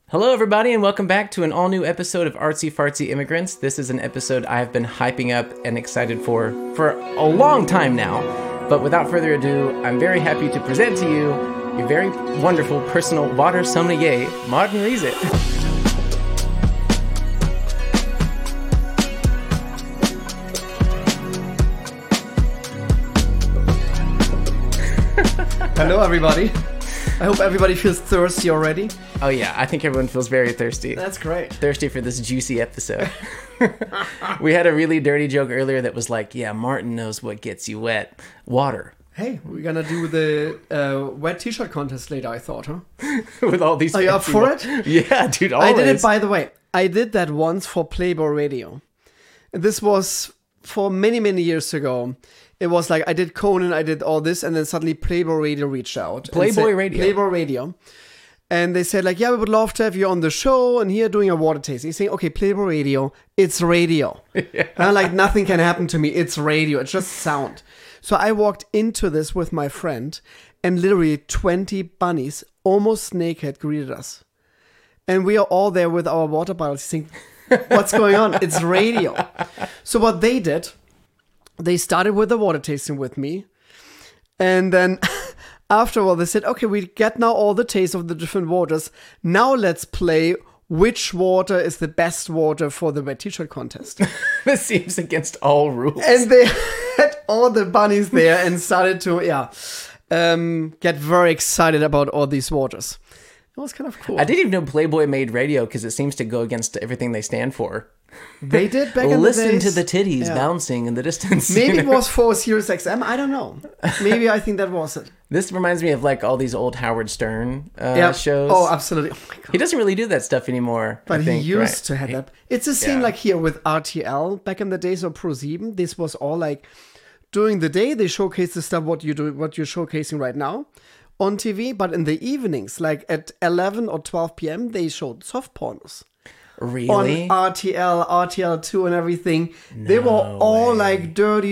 Hello, everybody, and welcome back to an all-new episode of Artsy Fartsy Immigrants. This is an episode I have been hyping up and excited for a long time now. But without further ado, I'm very happy to present to you your very wonderful personal water sommelier, Martin Riese. Hello, everybody. I hope everybody feels thirsty already. Oh yeah, I think everyone feels very thirsty. That's great. Thirsty for this juicy episode. We had a really dirty joke earlier that was like, yeah, Martin knows what gets you wet. Water. Hey, we're gonna do the wet t-shirt contest later, I thought, huh? With all these. Are you up for it? Yeah, dude, always. I did it, by the way. I did that once for Playboy Radio. This was for many, many years ago. It was like I did Conan, I did all this, and then suddenly Playboy Radio reached out. Playboy Radio? Playboy Radio. And they said like, yeah, we would love to have you on the show, and here doing a water tasting. Saying, okay, Playboy Radio, it's radio. Yeah. And I'm like, nothing can happen to me. It's radio. It's just sound. So I walked into this with my friend, and literally 20 bunnies, almost naked, greeted us. And we are all there with our water bottles saying, what's going on? It's radio. So what they did, they started with the water tasting with me. And then after all, they said, okay, we get now all the tastes of the different waters. Now let's play which water is the best water for the wet t-shirt contest. This seems against all rules. And they had all the bunnies there and started to, get very excited about all these waters. It was kind of cool. I didn't even know Playboy made radio because it seems to go against everything they stand for. They did back in the days. Listen to the titties bouncing in the distance. Maybe it was for Sirius XM. I don't know. Maybe I think that was it. This reminds me of like all these old Howard Stern shows. Oh, absolutely. Oh my God. He doesn't really do that stuff anymore. But he used to have that. It's the same like here with RTL. Back in the days of Pro7, this was all like during the day they showcase the stuff what you're showcasing right now on TV. But in the evenings, like at 11 or 12 p.m., they showed soft pornos. Really? On RTL, RTL2 and everything. No they were all like dirty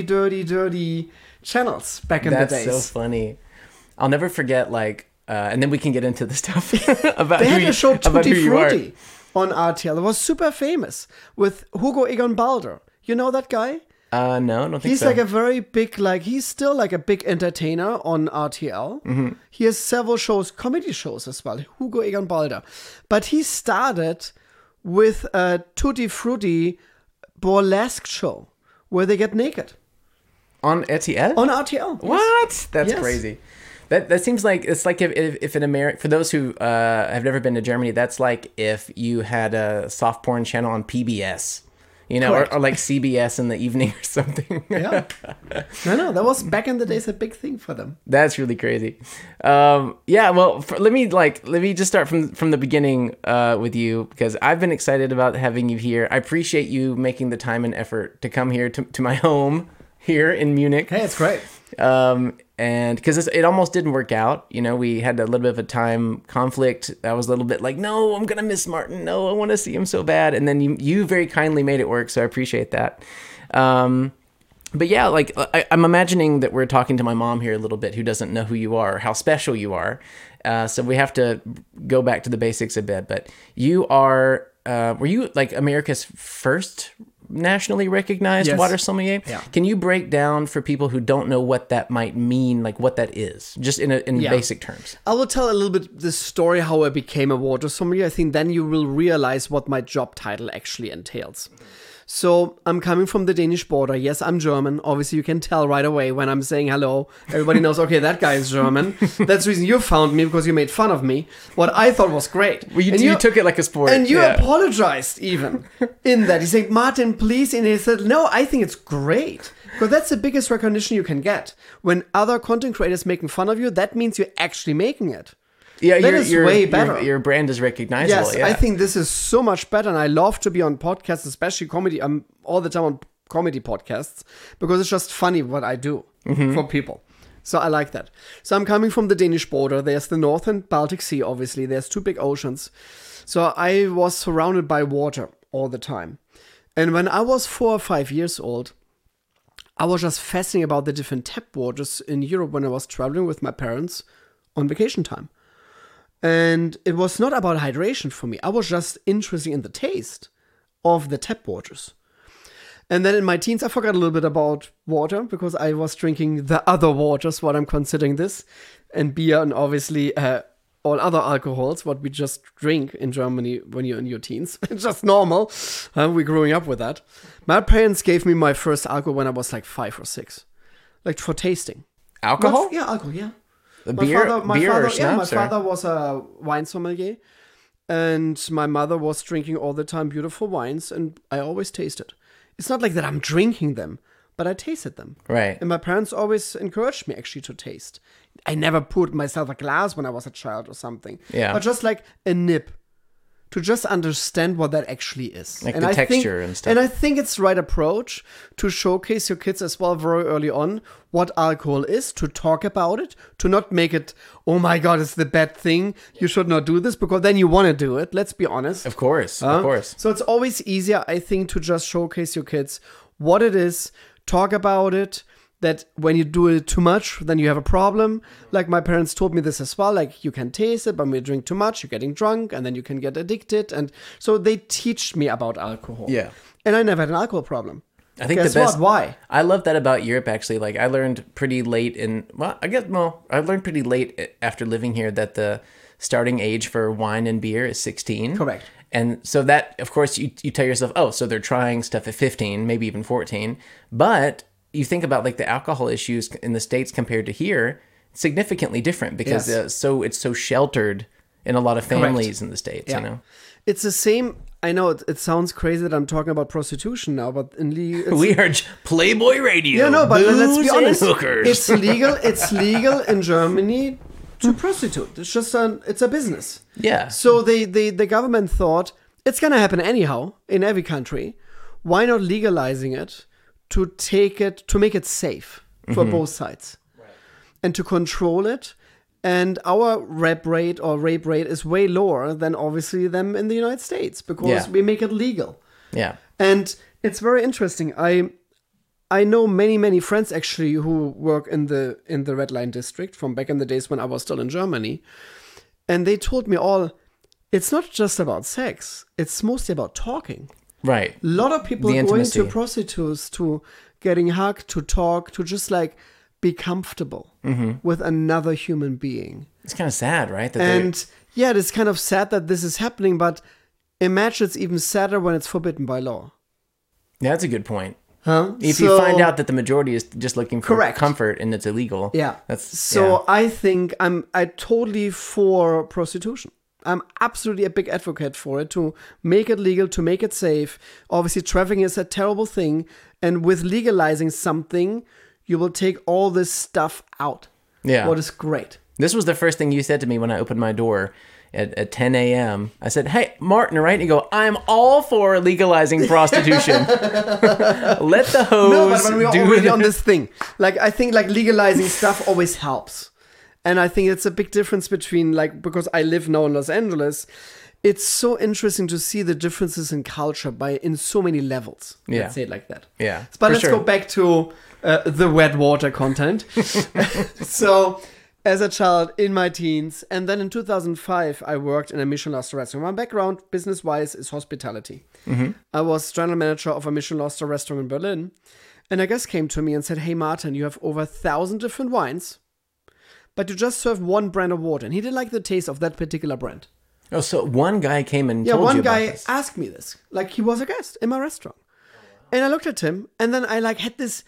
channels back in the days. That's so funny. I'll never forget like, and then we can get into the stuff about they who had you, a show Tutti Frutti on RTL. It was super famous with Hugo Egon Balder. You know that guy? No, I don't think he's so. Like a very big, like he's still like a big entertainer on RTL. Mm-hmm. He has several shows, comedy shows as well. Hugo Egon Balder. But he started with a Tutti Frutti burlesque show where they get naked. On RTL? On RTL. What? Yes. That's crazy. That seems like, it's like if in America, for those who have never been to Germany, that's like if you had a soft porn channel on PBS. You know, or like CBS in the evening or something. Yeah. No, that was back in the days a big thing for them. That's really crazy. Well, let me just start from the beginning with you, because I've been excited about having you here. I appreciate you making the time and effort to come here to my home here in Munich. Hey, it's great. And because it almost didn't work out, you know, we had a little bit of a time conflict. I was a little bit like, no, I'm gonna miss Martin. No, I want to see him so bad. And then you very kindly made it work, so I appreciate that. But yeah, like I'm imagining that we're talking to my mom here a little bit, who doesn't know who you are, how special you are. So we have to go back to the basics a bit. But you are, were you like America's first nationally recognized water sommelier? Yeah. Can you break down for people who don't know what that might mean, like what that is, just in basic terms? I will tell a little bit the story how I became a water sommelier. I think then you will realize what my job title actually entails. So I'm coming from the Danish border. Yes, I'm German. Obviously, you can tell right away when I'm saying hello. Everybody knows, okay, that guy is German. That's the reason you found me, because you made fun of me. What I thought was great. Well, you took it like a sport. And you apologized even in that. You said, Martin, please. And he said, no, I think it's great. Because that's the biggest recognition you can get. When other content creators making fun of you, that means you're actually making it. Yeah, that is way better. Your brand is recognizable. Yes, I think this is so much better, and I love to be on podcasts, especially comedy. I'm all the time on comedy podcasts because it's just funny what I do for people. So I like that. So I'm coming from the Danish border. There's the North and Baltic Sea, obviously. There's two big oceans. So I was surrounded by water all the time. And when I was 4 or 5 years old, I was just fascinated about the different tap waters in Europe when I was traveling with my parents on vacation time. And it was not about hydration for me. I was just interested in the taste of the tap waters. And then in my teens, I forgot a little bit about water because I was drinking the other waters, what I'm considering this, and beer, and obviously all other alcohols, what we just drink in Germany when you're in your teens. It's just normal. We're growing up with that. My parents gave me my first alcohol when I was like 5 or 6, like for tasting. Alcohol? Yeah, alcohol, yeah. Beer or schnapps? My father was a wine sommelier, and my mother was drinking all the time beautiful wines, and I always tasted. It's not like that I'm drinking them, but I tasted them. Right. And my parents always encouraged me actually to taste. I never poured myself a glass when I was a child or something. Yeah. But just like a nip, to just understand what that actually is. Like and the I texture think, and stuff. And I think it's the right approach to showcase your kids as well very early on what alcohol is, to talk about it, to not make it, oh my God, it's the bad thing. You should not do this, because then you want to do it. Let's be honest. Of course, of course. So it's always easier, I think, to just showcase your kids what it is, talk about it, that when you do it too much, then you have a problem. Like my parents told me this as well, like you can taste it, but when you drink too much, you're getting drunk, and then you can get addicted. And so they teach me about alcohol. Yeah. And I never had an alcohol problem. I think Guess the best. what? Why? I love that about Europe, actually. Like, I learned pretty late I learned pretty late after living here that the starting age for wine and beer is 16. Correct. And so that, of course, you tell yourself, oh, so they're trying stuff at 15, maybe even 14. But you think about like the alcohol issues in the States compared to here, significantly different because Yes. it's so sheltered in a lot of families in the States, Yeah. you know? It's the same. I know it sounds crazy that I'm talking about prostitution now, but in We are Playboy Radio. yeah, no, but let's booze be and honest. hookers. It's legal. It's legal in Germany to prostitute. It's just it's a business. Yeah. So the government thought it's gonna happen anyhow in every country. Why not legalizing it to make it safe for both sides, and to control it? And our rape rate is way lower than obviously them in the United States because we make it legal. Yeah. And it's very interesting. I know many friends actually who work in the Red Line district from back in the days when I was still in Germany, and they told me all, it's not just about sex. It's mostly about talking. Right. A lot of people The going intimacy. to prostitutes, to getting hugged, to talk, to just like be comfortable with another human being. It's kind of sad, right? That And yeah, it's kind of sad that this is happening, but imagine it's even sadder when it's forbidden by law. that's a good point. Huh? If you find out that the majority is just looking for Correct. comfort and it's illegal, Yeah. that's I think I'm totally for prostitution. I'm absolutely a big advocate for it, to make it legal, to make it safe. Obviously, trafficking is a terrible thing. And with legalizing something, you will take all this stuff out. yeah. What is great. This was the first thing you said to me when I opened my door at 10 a.m. I said, "Hey, Martin, right?" And you go, "I'm all for legalizing prostitution. Let the hoes No, but when we're do already it." on this thing, like I think like legalizing stuff always helps. And I think it's a big difference between like, because I live now in Los Angeles, it's so interesting to see the differences in culture in so many levels. Yeah. Let's say it like that. Yeah, But for let's sure. go back to the wet water content. So, as a child in my teens, and then in 2005, I worked in a Michelin-star restaurant. My background, business-wise, is hospitality. I was general manager of a Michelin-star restaurant in Berlin, and a guest came to me and said, "Hey, Martin, you have over 1,000 different wines, but you just serve one brand of water." And he didn't like the taste of that particular brand. Oh, so one guy came and Yeah, told one you about guy this. asked me this. Like, he was a guest in my restaurant. And I looked at him, and then I like had this,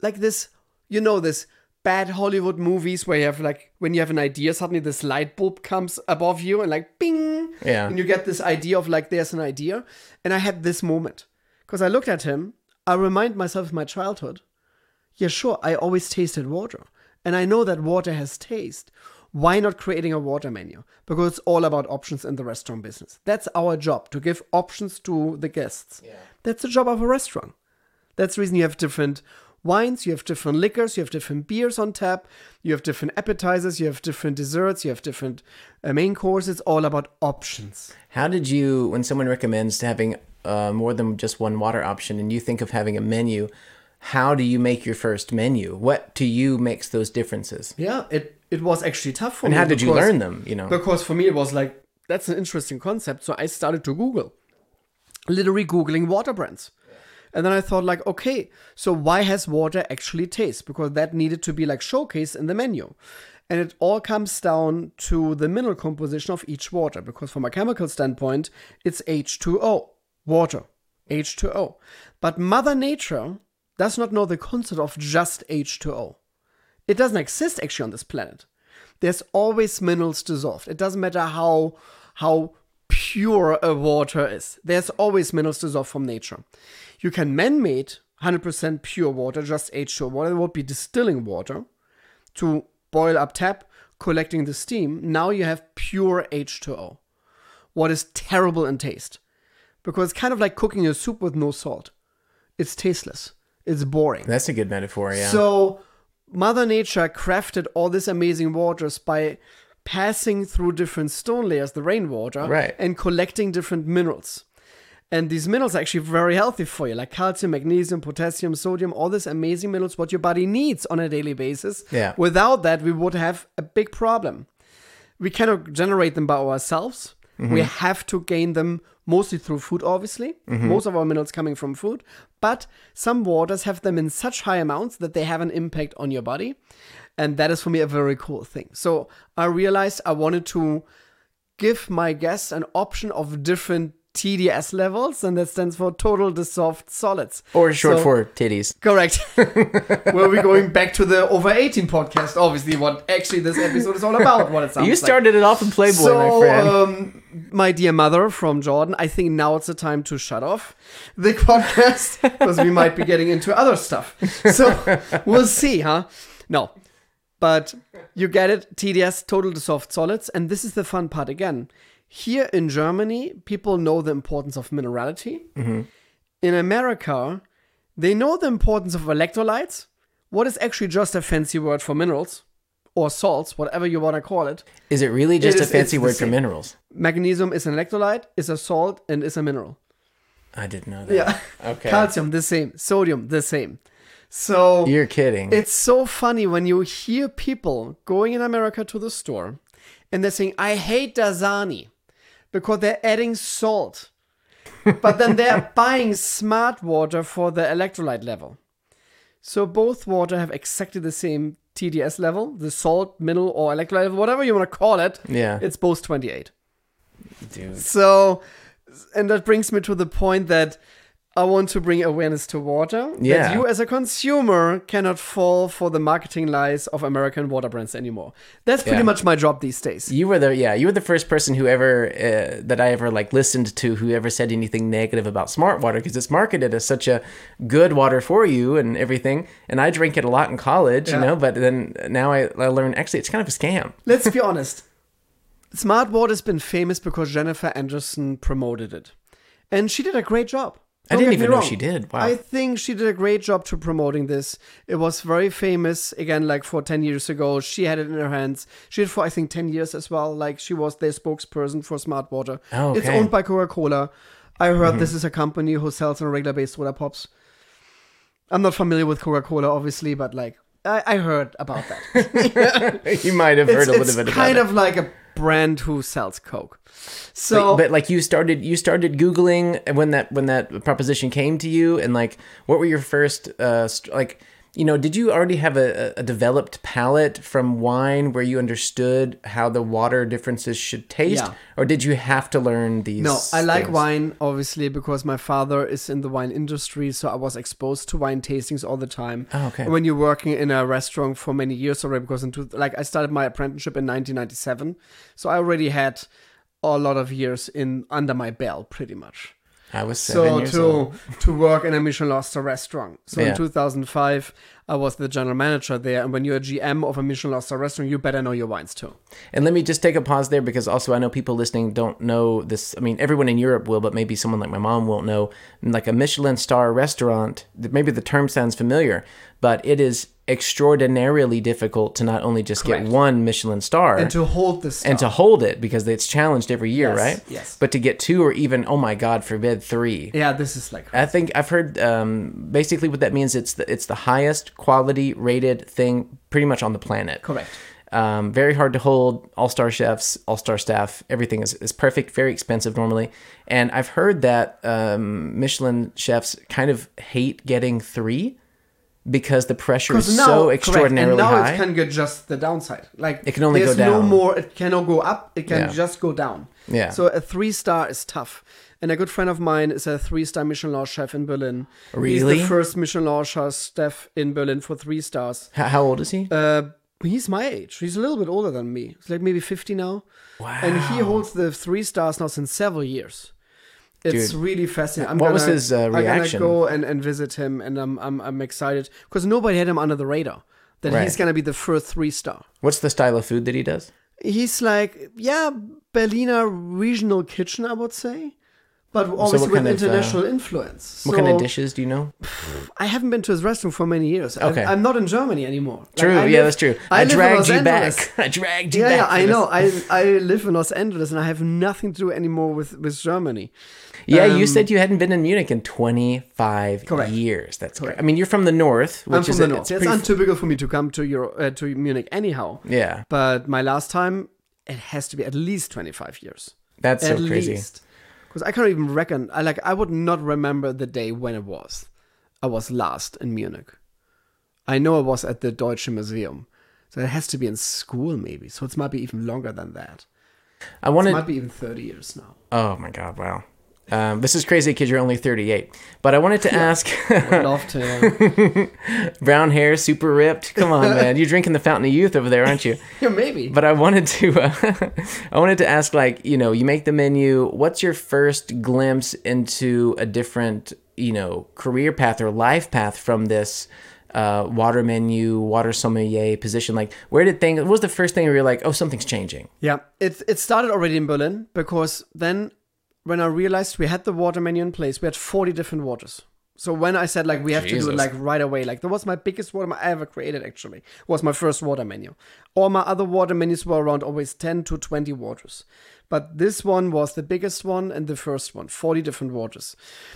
you know, this bad Hollywood movies where you have like, when you have an idea, suddenly this light bulb comes above you and like, bing. Yeah. And you get this idea of like, there's an idea. And I had this moment. Because I looked at him, I remind myself of my childhood. Yeah, sure, I always tasted water. And I know that water has taste. Why not creating a water menu? Because it's all about options in the restaurant business. That's our job, to give options to the guests. Yeah. That's the job of a restaurant. That's the reason you have different wines, you have different liquors, you have different beers on tap, you have different appetizers, you have different desserts, you have different main courses. It's all about options. How did you, when someone recommends having more than just one water option and you think of having a menu, how do you make your first menu? What to you makes those differences? Yeah, it was actually tough for And me. how did you learn them, Because for me it was like, that's an interesting concept. So I started to Google. Literally Googling water brands. And then I thought like, okay, so why has water actually taste? Because that needed to be like showcased in the menu. And it all comes down to the mineral composition of each water. Because from a chemical standpoint, it's H2O, water, H2O. But Mother Nature does not know the concept of just H2O. It doesn't exist actually on this planet. There's always minerals dissolved. It doesn't matter how pure a water is. There's always minerals dissolved from nature. You can man-made 100% pure water, just H2O water. It would be distilling water to boil up tap, collecting the steam. Now you have pure H2O. What is terrible in taste. Because it's kind of like cooking a soup with no salt. It's tasteless. It's boring. That's a good metaphor, yeah. So Mother Nature crafted all these amazing waters by passing through different stone layers, the rainwater, right, and collecting different minerals. And these minerals are actually very healthy for you, like calcium, magnesium, potassium, sodium, all these amazing minerals, what your body needs on a daily basis. Yeah. Without that, we would have a big problem. We cannot generate them by ourselves. Mm-hmm. We have to gain them mostly through food, obviously. Mm-hmm. Most of our minerals coming from food. But some waters have them in such high amounts that they have an impact on your body. And that is for me a very cool thing. So I realized I wanted to give my guests an option of different TDS levels, and that stands for total dissolved solids. Or short for titties. Correct. Well, we're going back to the over 18 podcast, obviously, what actually this episode is all about, what it sounds You started it off in Playboy, my friend. My dear mother from Jordan, I think now it's the time to shut off the podcast, because we might be getting into other stuff. So we'll see, huh? No. But you get it, TDS, total dissolved solids, and this is the fun part again. Here in Germany, people know the importance of minerality. Mm-hmm. In America, they know the importance of electrolytes. What is actually just a fancy word for minerals or salts, whatever you want to call it. Is it really just a fancy word for minerals? Magnesium is an electrolyte, is a salt, and is a mineral. I didn't know that. Yeah. Okay. Calcium, the same. Sodium, the same. So you're kidding. It's so funny when you hear people going in America to the store and they're saying, I hate Dasani, because they're adding salt. But then they're buying smart water for the electrolyte level. So both water have exactly the same TDS level, the salt, mineral, or electrolyte level, whatever you want to call it. Yeah. It's both 28. Dude. So, and that brings me to the point that I want to bring awareness to water. Yeah. That you as a consumer cannot fall for the marketing lies of American water brands anymore. That's pretty much my job these days. You were the first person who ever that I ever listened to who ever said anything negative about smart water, because it's marketed as such a good water for you and everything. And I drank it a lot in college, but then now I learned actually it's kind of a scam. Let's be honest. Smart water has been famous because Jennifer Anderson promoted it. And she did a great job. I didn't even know she did. Wow. I think she did a great job to promoting this. It was very famous, again, like for 10 years ago. She had it in her hands. She did for, I think, 10 years as well. Like, she was their spokesperson for Smart Water. Oh, okay. It's owned by Coca-Cola. I heard this is a company who sells on a regular basis soda pops. I'm not familiar with Coca-Cola, obviously, but, like, I heard about that. You might have heard a little bit about it. It's kind of like a brand who sells Coke. So, but like you started Googling when that proposition came to you, and like what were your first did you already have a developed palate from wine where you understood how the water differences should taste, or did you have to learn these? No, I like wine obviously because my father is in the wine industry, so I was exposed to wine tastings all the time. Oh, okay. When you're working in a restaurant for many years already, because I started my apprenticeship in 1997, so I already had a lot of years under my belt, pretty much. I was 7 years old. To work in a Michelin-star restaurant. So in 2005, I was the general manager there. And when you're a GM of a Michelin-star restaurant, you better know your wines too. And let me just take a pause there, because also I know people listening don't know this. I mean, everyone in Europe will, but maybe someone like my mom won't know. Like a Michelin-star restaurant, maybe the term sounds familiar, but it is extraordinarily difficult to not only just Correct. get one Michelin star And to hold the star. and to hold it because it's challenged every year, Yes, right? yes. But to get 2 or even, oh my God, forbid 3. Yeah, this is like... I think I've heard basically what that means. It's the highest quality rated thing pretty much on the planet. Correct. Very hard to hold. All-star chefs, all-star staff, everything is perfect. Very expensive normally. And I've heard that Michelin chefs kind of hate getting 3 because the pressure is so extraordinarily and now high. it can get just the downside. Like It can only there's go down. no more. It cannot go up. It can Yeah. just go down. Yeah. So a 3-star is tough. And a good friend of mine is a 3-star Michelin chef in Berlin. Really? He's the first Michelin chef in Berlin for 3 stars. How old is he? He's my age. He's a little bit older than me. He's like maybe 50 now. Wow. And he holds the 3 stars now since several years. It's Dude. really fascinating. What was his reaction? I'm gonna go and visit him, and I'm excited because nobody had him under the radar that Right. he's gonna be the first 3-star. What's the style of food that he does? He's like, yeah, Berliner regional kitchen, I would say, but always what with kind of, international influence. What kind of dishes do you know? I haven't been to his restaurant for many years. Okay. I'm not in Germany anymore. Like, True, I that's true. I I live in dragged Los you Angeles. back. I dragged you Yeah, back. yeah, for I this. know. I live in Los Angeles and I have nothing to do anymore with Germany. Yeah, you said you hadn't been in Munich in 25 Correct. years. That's Correct. correct. I mean, you're from the north, which I'm from is the north. It's pretty untypical for me to come to Munich anyhow. yeah, But my last time, it has to be at least 25 years. that's so At crazy. least. Because I can't even reckon. I would not remember the day when it was. I was last in Munich. I know I was at the Deutsche Museum. So it has to be in school maybe. So it might be even longer than that. I It wanted. might be even 30 years now. Oh my God! Wow. This is crazy because you're only 38. But I wanted to ask. I'd love to. Brown hair, super ripped. Come on, man! You're drinking the fountain of youth over there, aren't you? Yeah, maybe. But I wanted to, I wanted to ask, like, you make the menu. What's your first glimpse into a different, career path or life path from this water menu, water sommelier position? Like, what was the first thing where you're like, oh, something's changing? Yeah, it started already in Berlin because then when I realized we had the water menu in place, we had 40 different waters. So when I said we have to do Jesus. it right away, that was my biggest water I ever created actually, was my first water menu. All my other water menus were around always 10 to 20 waters. But this one was the biggest one and the first one, 40 different waters.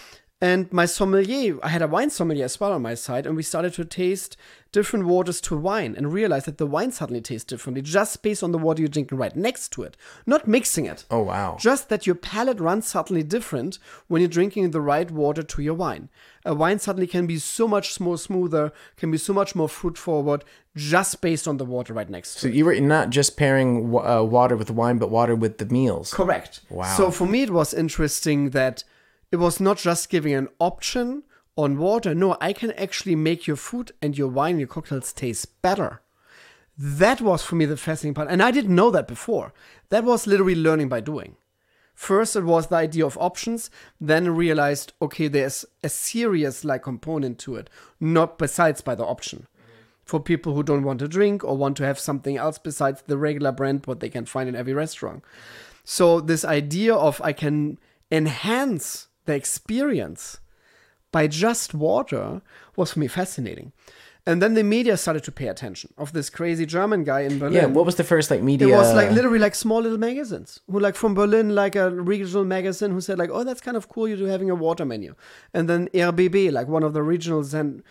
And my sommelier, I had a wine sommelier as well on my side, and we started to taste different waters to wine and realized that the wine suddenly tastes differently just based on the water you're drinking right next to it. Not mixing it. Oh, wow. Just that your palate runs suddenly different when you're drinking the right water to your wine. A wine suddenly can be so much more smoother, can be so much more fruit forward, just based on the water right next to So it. you were not just pairing water with wine, but water with the meals. Correct. Wow. So for me, it was interesting that it was not just giving an option on water. No, I can actually make your food and your wine and your cocktails taste better. That was for me the fascinating part. And I didn't know that before. That was literally learning by doing. First, it was the idea of options. Then I realized, okay, there's a serious component to it, not besides by the option. For people who don't want to drink or want to have something else besides the regular brand, what they can find in every restaurant. So this idea of I can enhance the experience by just water was for me fascinating. And then the media started to pay attention of this crazy German guy in Berlin. Yeah, what was the first media? It was literally small little magazines who from Berlin, a regional magazine who said oh, that's kind of cool you're having a water menu. And then RBB, one of the regional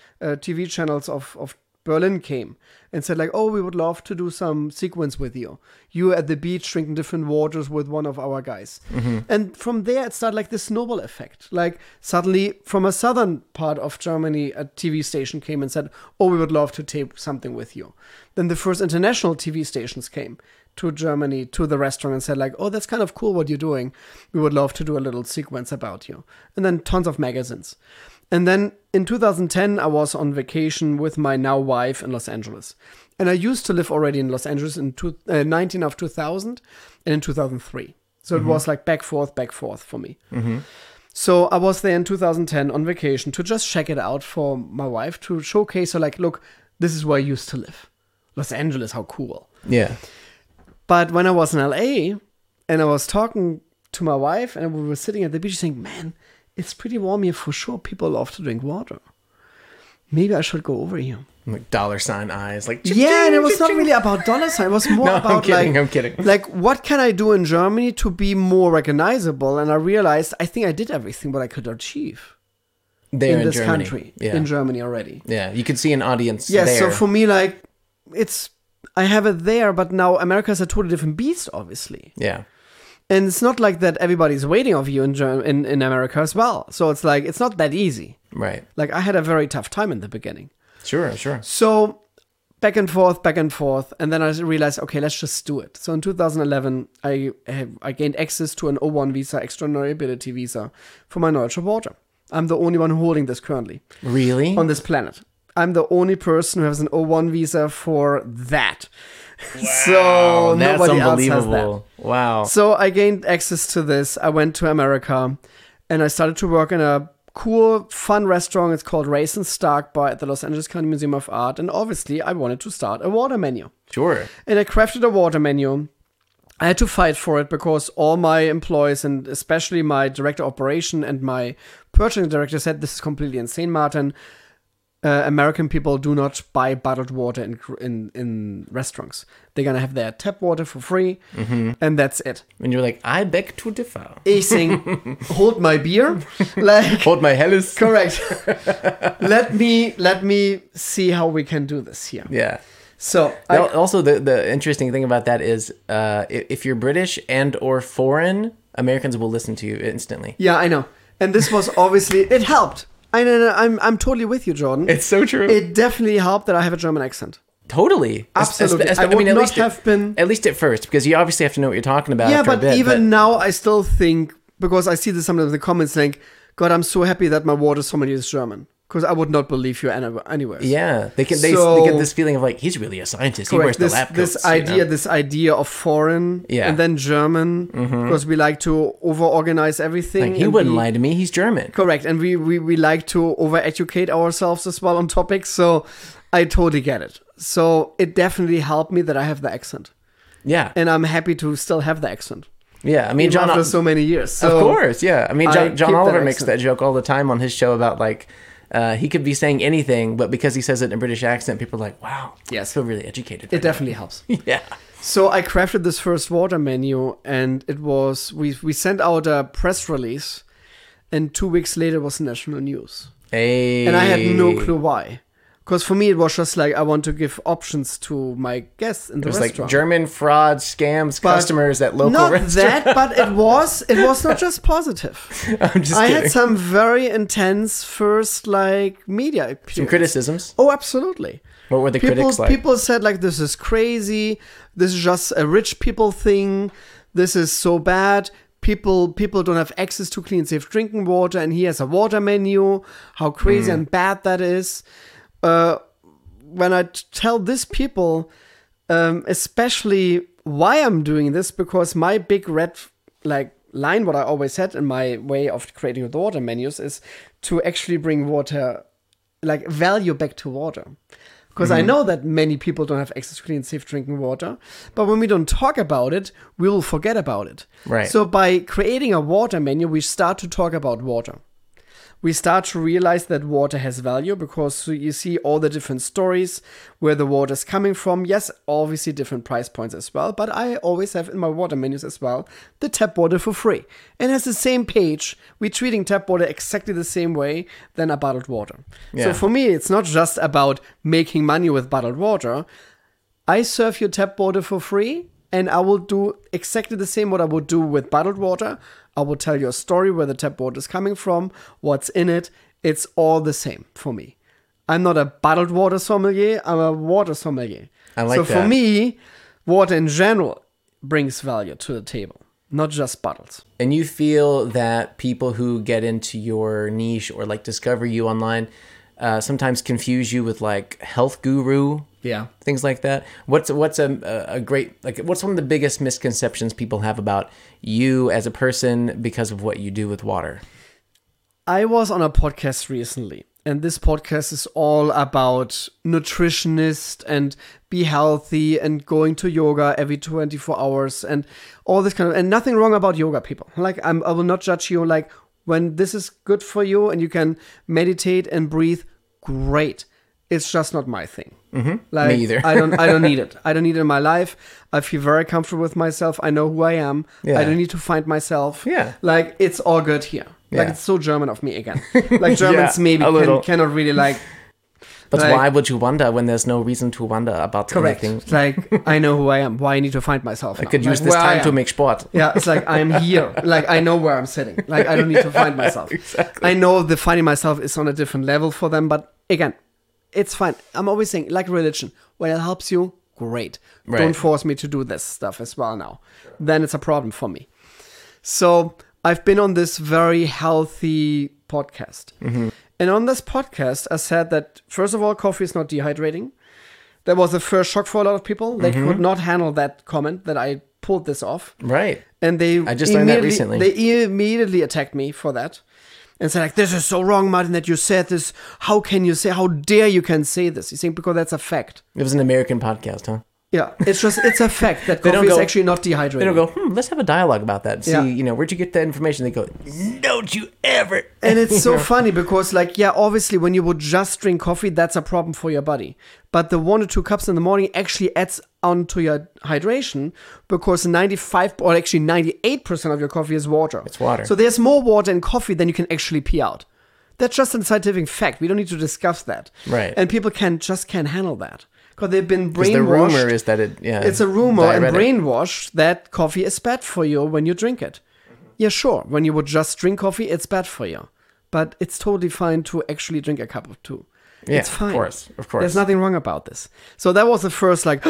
TV channels of Berlin came and said oh, we would love to do some sequence with you. You at the beach drinking different waters with one of our guys. Mm-hmm. And from there it started this snowball effect. Suddenly from a southern part of Germany, a TV station came and said, oh, we would love to tape something with you. Then the first international TV stations came to Germany, to the restaurant and said oh, that's kind of cool what you're doing. We would love to do a little sequence about you. And then tons of magazines. And then in 2010, I was on vacation with my now wife in Los Angeles. And I used to live already in Los Angeles in 19 of 2000 and in 2003. So it was back forth for me. Mm-hmm. So I was there in 2010 on vacation to just check it out for my wife, to showcase her look, this is where I used to live. Los Angeles, how cool. Yeah. But when I was in LA and I was talking to my wife and we were sitting at the beach saying, man, it's pretty warm here for sure. People love to drink water. Maybe I should go over here. Like $sign eyes. Like, Yeah, and it was not really about dollar sign. It was more No, about I'm kidding. like, what can I do in Germany to be more recognizable? And I realized I think I did everything what I could achieve There in this Germany. country, Yeah. in Germany already. Yeah, you could see an audience Yeah, there. so for me, like, I have it there, but now America is a totally different beast, obviously. Yeah. And it's not like that everybody's waiting of you in America as well. So it's like, it's not that easy. Right. Like, I had a very tough time in the beginning. Sure. So back and forth. And then I realized, okay, let's just do it. So in 2011, I gained access to an O1 visa, extraordinary ability visa, for my knowledge of water. I'm the only one holding this currently. Really? On this planet. I'm the only person who has an O1 visa for that. Wow, So that's nobody else has that. unbelievable. Wow. So I gained access to this. I went to America and I started to work in a cool, fun restaurant. It's called Raisin Stark Bar at the Los Angeles County Museum of Art. And obviously, I wanted to start a water menu. Sure. And I crafted a water menu. I had to fight for it because all my employees, and especially my director of operation and my purchasing director, said, this is completely insane, Martin. American people do not buy bottled water in restaurants. They're gonna have their tap water for free, and that's it. And you're like, I beg to differ. Ich sing, hold my beer, like Hold my Helles. correct. let me see how we can do this here. Yeah. So Also, the interesting thing about that is, if you're British and or foreign, Americans will listen to you instantly. yeah, I know, and this was obviously it helped. I'm totally with you, Jordan. It's so true. It definitely helped that I have a German accent. Totally. Absolutely. I I would mean, at not least have been. At least at first, because you obviously have to know what you're talking about. Yeah, after a but bit, even now, I still think, because I see this some of the comments like, God, I'm so happy that my water sommelier is German. Because I would not believe you anywhere. Yeah, they get this feeling of like, he's really a scientist. Correct. He wears the lab coats. This idea of foreign, Yeah. and then German, because we like to over-organize everything. Like, he wouldn't lie to me. He's German. Correct, and we like to over-educate ourselves as well on topics. So I totally get it. So it definitely helped me that I have the accent, Yeah, and I'm happy to still have the accent. yeah. I mean, Even John. after so many years. So Of course, yeah. I mean, I John keep that Oliver makes accent. that joke all the time on his show about like. He could be saying anything, but because he says it in a British accent, people are like, wow, Yes. I feel really educated. It definitely helps. Yeah. So I crafted this first water menu, and it was we sent out a press release, and 2 weeks later it was national news, Hey. and I had no clue why. Because for me it was just like I want to give options to my guests in the It was like restaurant. German fraud scams But customers at local not restaurants. that, but it was not just positive. I'm just I kidding. had some very intense first like media Some appearance. criticisms. Oh, absolutely. What were the critics like? People said like this is crazy. This is just a rich people thing. This is so bad. People don't have access to clean, safe drinking water, and he has a water menu. How crazy and bad that is. When I tell these people, especially why I'm doing this, because my big red line, what I always said in my way of creating the water menus, is to actually bring water, like value back to water. Because I know that many people don't have access to clean, safe drinking water. But when we don't talk about it, we will forget about it. Right. So by creating a water menu, we start to talk about water. We start to realize that water has value because you see all the different stories where the water is coming from. Yes, obviously different price points as well, but I always have in my water menus as well the tap water for free. And as the same page, we're treating tap water exactly the same way than a bottled water. Yeah. So for me, it's not just about making money with bottled water. I serve you tap water for free, and I will do exactly the same what I would do with bottled water. I will tell you a story where the tap water is coming from, what's in it. It's all the same for me. I'm not a bottled water sommelier, I'm a water sommelier. I like so that. for me, water in general brings value to the table, not just bottles. And you feel that people who get into your niche or like discover you online sometimes confuse you with like health guru, Yeah. things like that. What's a great, like, what's one of the biggest misconceptions people have about you as a person because of what you do with water? I was on a podcast recently, and this podcast is all about nutritionist and be healthy and going to yoga every 24 hours and all this kind of, and nothing wrong about yoga, people. Like, I will not judge you. Like, when this is good for you and you can meditate and breathe, great. It's just not my thing. Me either. I don't need it. I don't need it in my life. I feel very comfortable with myself. I know who I am. Yeah. I don't need to find myself. Yeah. Like, it's all good here. Like, Yeah. it's so German of me again. Like, Germans maybe cannot really like... But like, why would you wonder when there's no reason to wonder about correct. anything? Like, I know who I am. Why I need to find myself I now. could use Like, this where I time to am. make sport. Yeah, it's like I'm here. Like I know where I'm sitting. Like I don't need to find myself. Exactly. I know the finding myself is on a different level for them, but again, it's fine. I'm always saying, like religion, when it helps you, great. Right. Don't force me to do this stuff as well now. Then it's a problem for me. So I've been on this very healthy podcast. And on this podcast, I said that, first of all, coffee is not dehydrating. That was the first shock for a lot of people. They could not handle that comment that I pulled this off. Right. And they I just learned that immediately- recently. They immediately attacked me for that. And said, like, this is so wrong, Martin, that you said this. How dare you can say this? You think because that's a fact. It was an American podcast, huh? Yeah, it's a fact that They don't coffee is go- actually not dehydrating. They don't go, let's have a dialogue about that. See, Yeah. where'd you get that information? They go, don't you ever. And it's so funny because, like, yeah, obviously when you would just drink coffee, that's a problem for your body. But the 1 or 2 cups in the morning actually adds on to your hydration because 95 or actually 98% of your coffee is water. It's water. So there's more water in coffee than you can actually pee out. That's just a scientific fact. We don't need to discuss that. Right. And people can't handle that because they've been Because brainwashed. the rumor is that It's a rumor and diuretic. brainwashed that coffee is bad for you when you drink it. Yeah, sure. When you would just drink coffee, it's bad for you. But it's totally fine to actually drink a cup of two. Yeah, It's fine. of course. There's nothing wrong about this. So that was the first, like,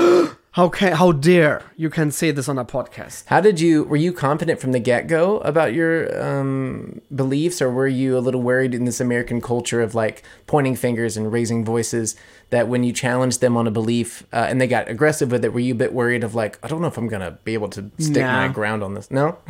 how dare you can say this on a podcast? Were you confident from the get-go about your beliefs, or were you a little worried in this American culture of like pointing fingers and raising voices that when you challenged them on a belief and they got aggressive with it, were you a bit worried of like, I don't know if I'm going to be able to stick Nah. my ground on this? No?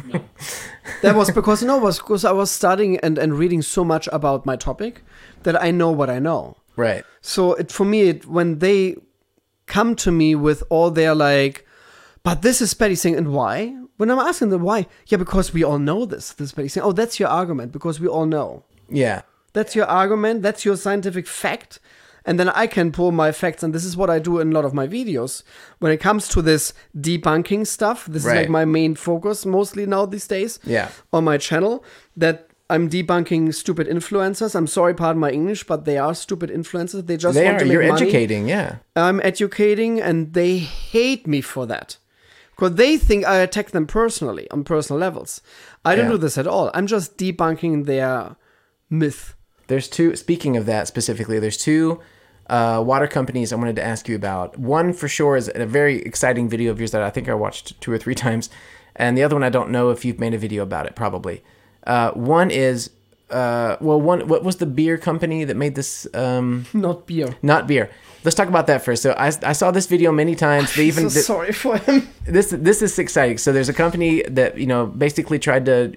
That was because I was studying and reading so much about my topic that I know what I know. Right. So when they come to me with all their like, but this is bad, saying, and why? When I'm asking them why, yeah, because we all know this is bad, saying, oh, that's your argument, because we all know. Yeah. That's your argument, that's your scientific fact. And then I can pull my facts, and this is what I do in a lot of my videos. When it comes to this debunking stuff, this is Right. like my main focus mostly now these days Yeah. on my channel, that I'm debunking stupid influencers. I'm sorry, pardon my English, but they are stupid influencers. They just want to make You're money. educating, yeah. I'm educating, and they hate me for that. Because they think I attack them personally, on personal levels. I don't Yeah. do this at all. I'm just debunking their myth. Speaking of that specifically, there's two water companies I wanted to ask you about. One for sure is a very exciting video of yours that I think I watched 2 or 3 times. And the other one, I don't know if you've made a video about it, probably. One is, what was the beer company that made this? Not beer. Not beer. Let's talk about that first. So I saw this video many times. They even Sorry for him. this is exciting. So there's a company that basically tried to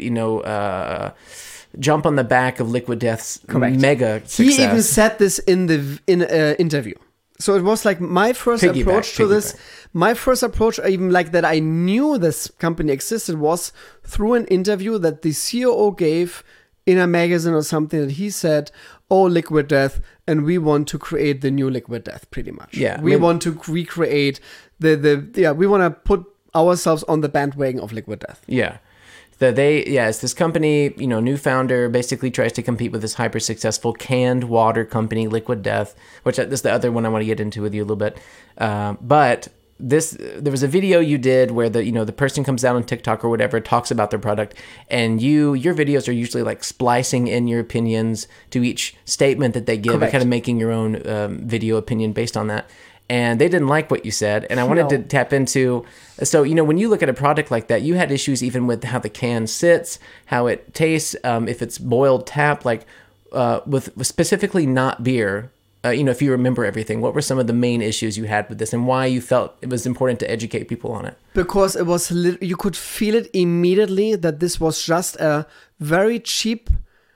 jump on the back of Liquid Death's Correct. mega success. He even said this in interview. So it was like my first approach to this. My first approach, even like that I knew this company existed, was through an interview that the COO gave in a magazine or something, that he said, oh, Liquid Death, and we want to create the new Liquid Death, pretty much. Yeah, we want to recreate we want to put ourselves on the bandwagon of Liquid Death. Yeah. It's this company, new founder, basically tries to compete with this hyper successful canned water company, Liquid Death, which this is the other one I want to get into with you a little bit. But there was a video you did where the person comes out on TikTok or whatever, talks about their product, and your videos are usually like splicing in your opinions to each statement that they give, and kind of making your own video opinion based on that. And they didn't like what you said, and I wanted to tap into. So when you look at a product like that, you had issues even with how the can sits, how it tastes, if it's boiled tap, like with specifically not beer. If you remember everything, what were some of the main issues you had with this, and why you felt it was important to educate people on it? Because it was you could feel it immediately that this was just a very cheap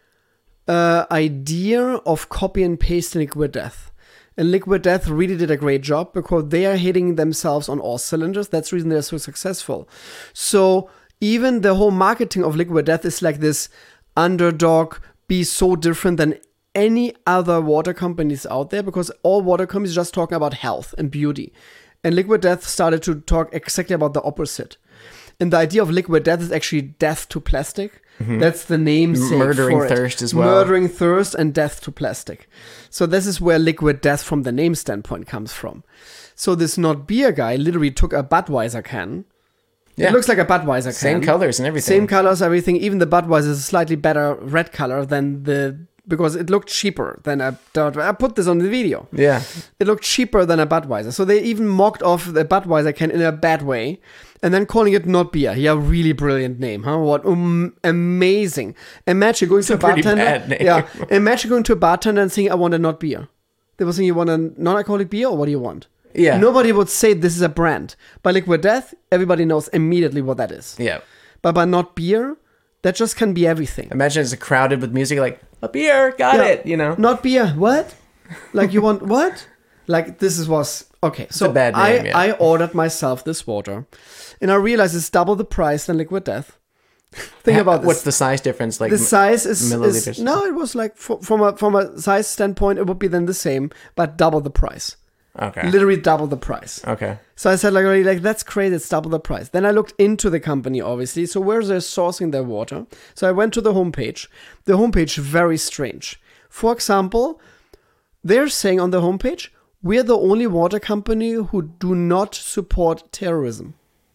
idea of copy and paste Liquid Death. And Liquid Death really did a great job because they are hitting themselves on all cylinders. That's the reason they're so successful. So even the whole marketing of Liquid Death is like this underdog, be so different than any other water companies out there, because all water companies are just talking about health and beauty. And Liquid Death started to talk exactly about the opposite. And the idea of Liquid Death is actually death to plastic. That's the namesake Murdering for it. thirst as well. Murdering thirst and death to plastic. So this is where Liquid Death from the name standpoint comes from. So this Not Beer guy literally took a Budweiser can. Yeah. It looks like a Budweiser can. Same colors and everything. Same colors, everything. Even the Budweiser is a slightly better red color than because it looked cheaper than I put this on the video. Yeah. It looked cheaper than a Budweiser. So they even mocked off the Budweiser can in a bad way. And then calling it Not Beer. Yeah, really brilliant name, huh? What amazing. Imagine going to a bartender. Bad name. Yeah. Imagine going to a bartender and saying, I want a Not Beer. They were saying, you want a non-alcoholic beer or what do you want? Yeah. Nobody would say this is a brand. By Liquid Death, everybody knows immediately what that is. Yeah. But by Not Beer, that just can be everything. Imagine it's crowded with music like, a beer, got it, you know? Not Beer, what? Like you want what? Like this was okay. So a bad name, yeah. I ordered myself this water, and I realized it's double the price than Liquid Death. Think about this. What's the size difference? Like the size is milliliters? no, it was like from a size standpoint, it would be then the same, but double the price. Okay. Literally double the price. Okay. So I said like that's crazy, it's double the price. Then I looked into the company, obviously. So where they're sourcing their water. So I went to the homepage. The homepage, very strange. For example, they're saying on the homepage, we're the only water company who do not support terrorism.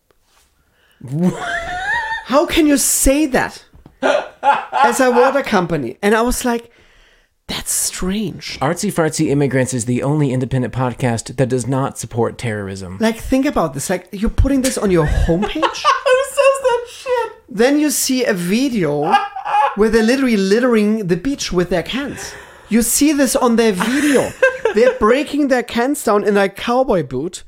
How can you say that as a water company? And I was like, that's strange. Artsy Fartsy Immigrants is the only independent podcast that does not support terrorism. Like, think about this. Like, you're putting this on your homepage? Who says that shit? Then you see a video where they're literally littering the beach with their cans. You see this on their video. They're breaking their cans down in a cowboy boot,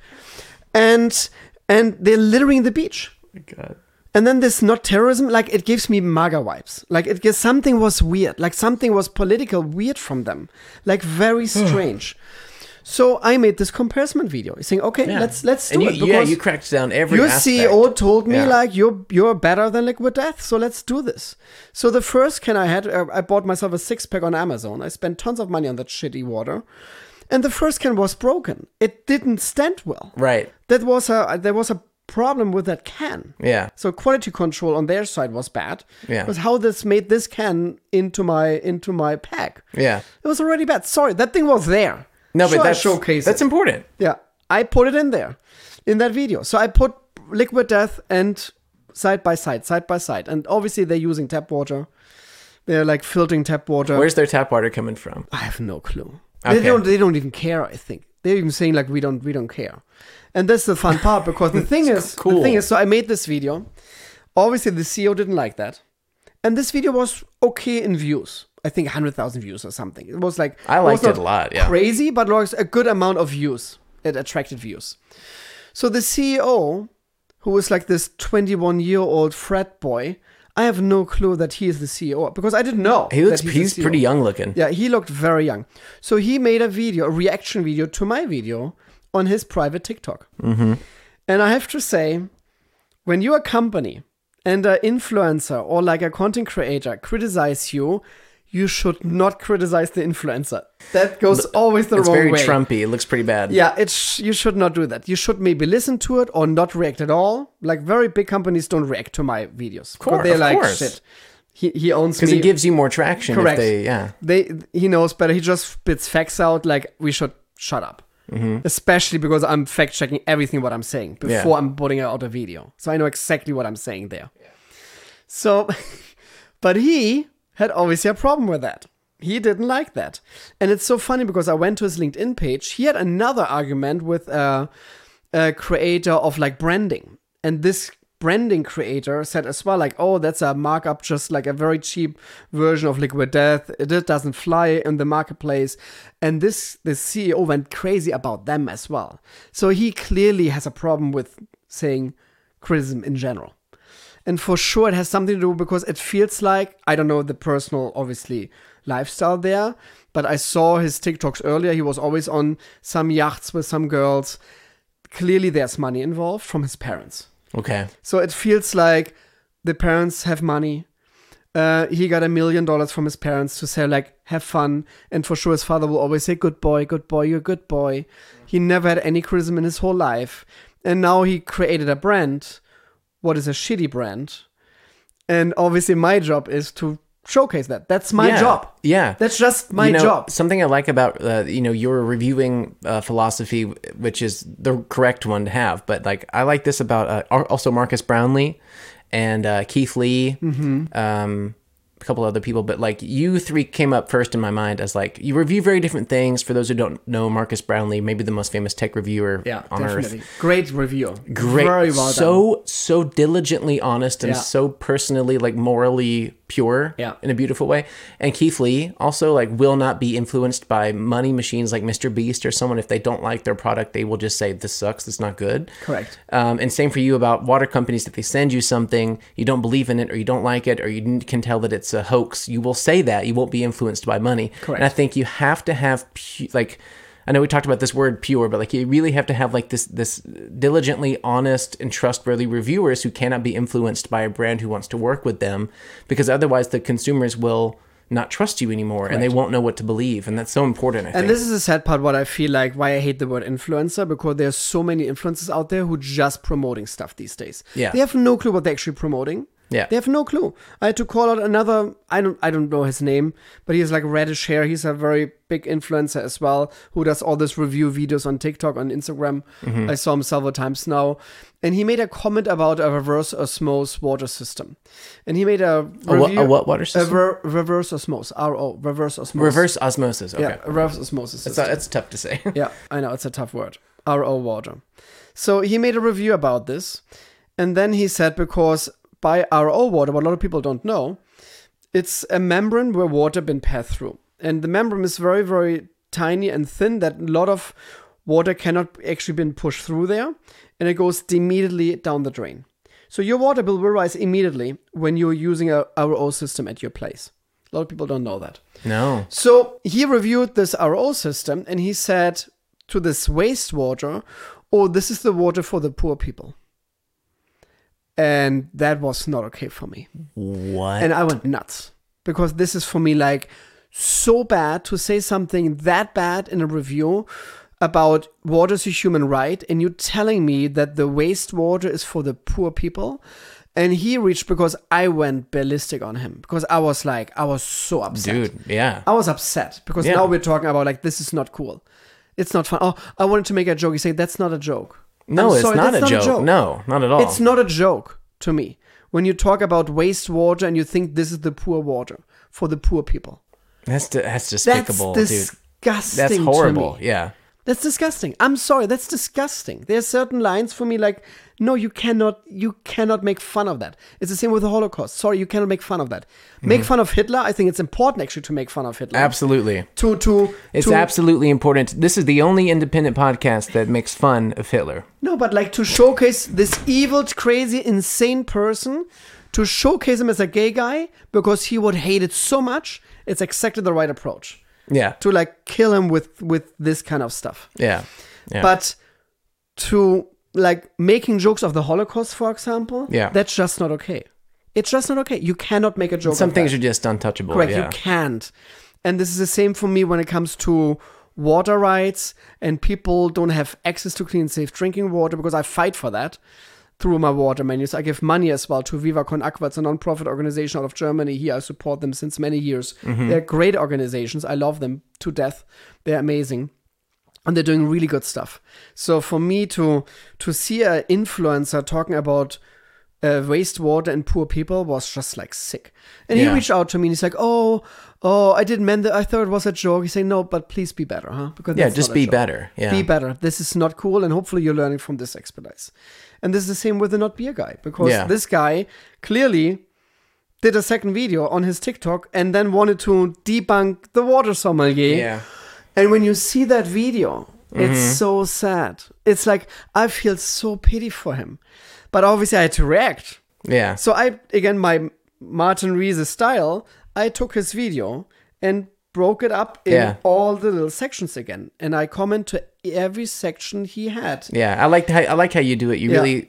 and they're littering the beach. Oh my God. And then this not terrorism, like it gives me MAGA vibes. Like it gives something was weird, like something was political weird from them, like very strange. So I made this comparison video, saying, okay, let's do it. Yeah, you cracked down every your aspect. CEO told me like you're better than Liquid Death, so let's do this. So the first can I had, I bought myself a 6-pack on Amazon. I spent tons of money on that shitty water, and the first can was broken. It didn't stand well. Right. There was a problem with that can. Yeah. So quality control on their side was bad. Yeah. Because how this made this can into my pack. Yeah. It was already bad. Sorry, that thing was there. No, but that's showcase. That's important. Yeah. I put it in there in that video. So I put Liquid Death and side by side. And obviously they're using tap water. They're like filtering tap water. Where's their tap water coming from? I have no clue. Okay. They don't even care, I think. They're even saying like we don't care. And that's the fun part, because the thing is, so I made this video. Obviously, the CEO didn't like that. And this video was okay in views. I think 100,000 views or something. It was like... I liked it a lot, yeah. Crazy, but like a good amount of views. It attracted views. So the CEO, who was like this 21-year-old frat boy, I have no clue that he is the CEO, because I didn't know. He's pretty young looking. Yeah, he looked very young. So he made a reaction video to my video on his private TikTok. Mm-hmm. And I have to say, when you're a company and an influencer or like a content creator criticize you, you should not criticize the influencer. That goes always the wrong way. It's very Trumpy. It looks pretty bad. Yeah, you should not do that. You should maybe listen to it or not react at all. Like very big companies don't react to my videos. Of course, they're like, course. shit. He owns me. Because it gives you more traction. Correct. He knows better. He just spits facts out like we should shut up. Mm-hmm. Especially because I'm fact checking everything what I'm saying before I'm putting out a video. So I know exactly what I'm saying there. Yeah. So, but he had obviously a problem with that. He didn't like that. And it's so funny because I went to his LinkedIn page. He had another argument with a creator of like branding. And this branding creator said as well, like, oh, that's a markup, just like a very cheap version of Liquid Death. It doesn't fly in the marketplace. And the CEO went crazy about them as well. So he clearly has a problem with saying criticism in general. And for sure, it has something to do because it feels like, I don't know the personal, obviously, lifestyle there, but I saw his TikToks earlier. He was always on some yachts with some girls. Clearly, there's money involved from his parents. Okay. So it feels like the parents have money. He got $1 million from his parents to say, like, have fun. And for sure, his father will always say, good boy, you're a good boy. He never had any criticism in his whole life. And now he created a brand. What is a shitty brand? And obviously my job is to showcase that. That's my job. Yeah. That's just my job. Something I like about, your reviewing philosophy, which is the correct one to have. But like, I like this about also Marcus Brownlee and Keith Lee, a couple other people, but like you three came up first in my mind as like, you review very different things. For those who don't know, Marcus Brownlee, maybe the most famous tech reviewer on definitely. earth. Great review. Great. Very well done. So diligently honest and so personally, like morally pure in a beautiful way. And Keith Lee also like will not be influenced by money machines like Mr. Beast or someone. If they don't like their product, they will just say, this sucks, this is not good. Correct. And same for you about water companies. If they send you something, you don't believe in it or you don't like it or you can tell that it's a hoax, you will say that. You won't be influenced by money. Correct. And I think you have to have I know we talked about this word pure, but like you really have to have like this diligently honest and trustworthy reviewers who cannot be influenced by a brand who wants to work with them, because otherwise the consumers will not trust you anymore. Correct. And they won't know what to believe. And that's so important, I think. And this is the sad part, what I feel like, why I hate the word influencer, because there's so many influencers out there who just promoting stuff these days. Yeah. They have no clue what they're actually promoting. Yeah. They have no clue. I had to call out another, I don't know his name, but he has like reddish hair. He's a very big influencer as well, who does all this review videos on TikTok, on Instagram. Mm-hmm. I saw him several times now. And he made a comment about a reverse osmosis water system. And he made a review. A what water system? Reverse osmosis. Reverse osmosis. Reverse osmosis. Okay. Yeah, reverse osmosis system. It's tough to say. Yeah, I know. It's a tough word. RO water. So he made a review about this. And then he said, because by RO water, what a lot of people don't know, it's a membrane where water been passed through. And the membrane is very, very tiny and thin that a lot of water cannot actually been pushed through there. And it goes immediately down the drain. So your water bill will rise immediately when you're using a RO system at your place. A lot of people don't know that. No. So he reviewed this RO system and he said to this wastewater, oh, this is the water for the poor people. And that was not okay for me. What? And I went nuts. Because this is for me like so bad to say something that bad in a review about water is a human right. And you telling me that the wastewater is for the poor people. And he reached, because I went ballistic on him. Because I was so upset. Dude, yeah. I was upset. Because now we're talking about like, this is not cool. It's not fun. Oh, I wanted to make a joke. You say, that's not a joke. No, it's not a joke. No, not at all. It's not a joke to me. When you talk about wastewater and you think this is the poor water for the poor people. That's despicable, that's dude. Disgusting. That's horrible. To me. Yeah. That's disgusting. I'm sorry. That's disgusting. There are certain lines for me like, no, you cannot make fun of that. It's the same with the Holocaust. Sorry, you cannot make fun of that. Make fun of Hitler. I think it's important actually to make fun of Hitler. Absolutely. It's to absolutely important. This is the only independent podcast that makes fun of Hitler. No, but like to showcase this evil, crazy, insane person, to showcase him as a gay guy because he would hate it so much, it's exactly the right approach. Yeah. To like kill him with this kind of stuff. Yeah. But to like making jokes of the Holocaust, for example, that's just not okay. It's just not okay. You cannot make a joke. Some things are just untouchable. Correct. Yeah. You can't. And this is the same for me when it comes to water rights and people don't have access to clean, safe drinking water, because I fight for that through my water menus. I give money as well to Viva Con Aqua. It's a non-profit organization out of Germany. Here, I support them since many years. Mm-hmm. They're great organizations. I love them to death. They're amazing. And they're doing really good stuff. So for me to see an influencer talking about wastewater and poor people was just like sick. And he reached out to me and he's like, oh, I didn't mean that. I thought it was a joke. He's saying, no, but please be better, huh? Because just be better. Yeah. Be better. This is not cool. And hopefully you're learning from this expertise. And this is the same with the Not Beer guy. Because this guy clearly did a second video on his TikTok and then wanted to debunk the water sommelier. Yeah. And when you see that video, it's so sad. It's like, I feel so pity for him. But obviously I had to react. Yeah. So my Martin Rees style, I took his video and broke it up in all the little sections again. And I comment to every section he had. Yeah, I like how you do it. You really like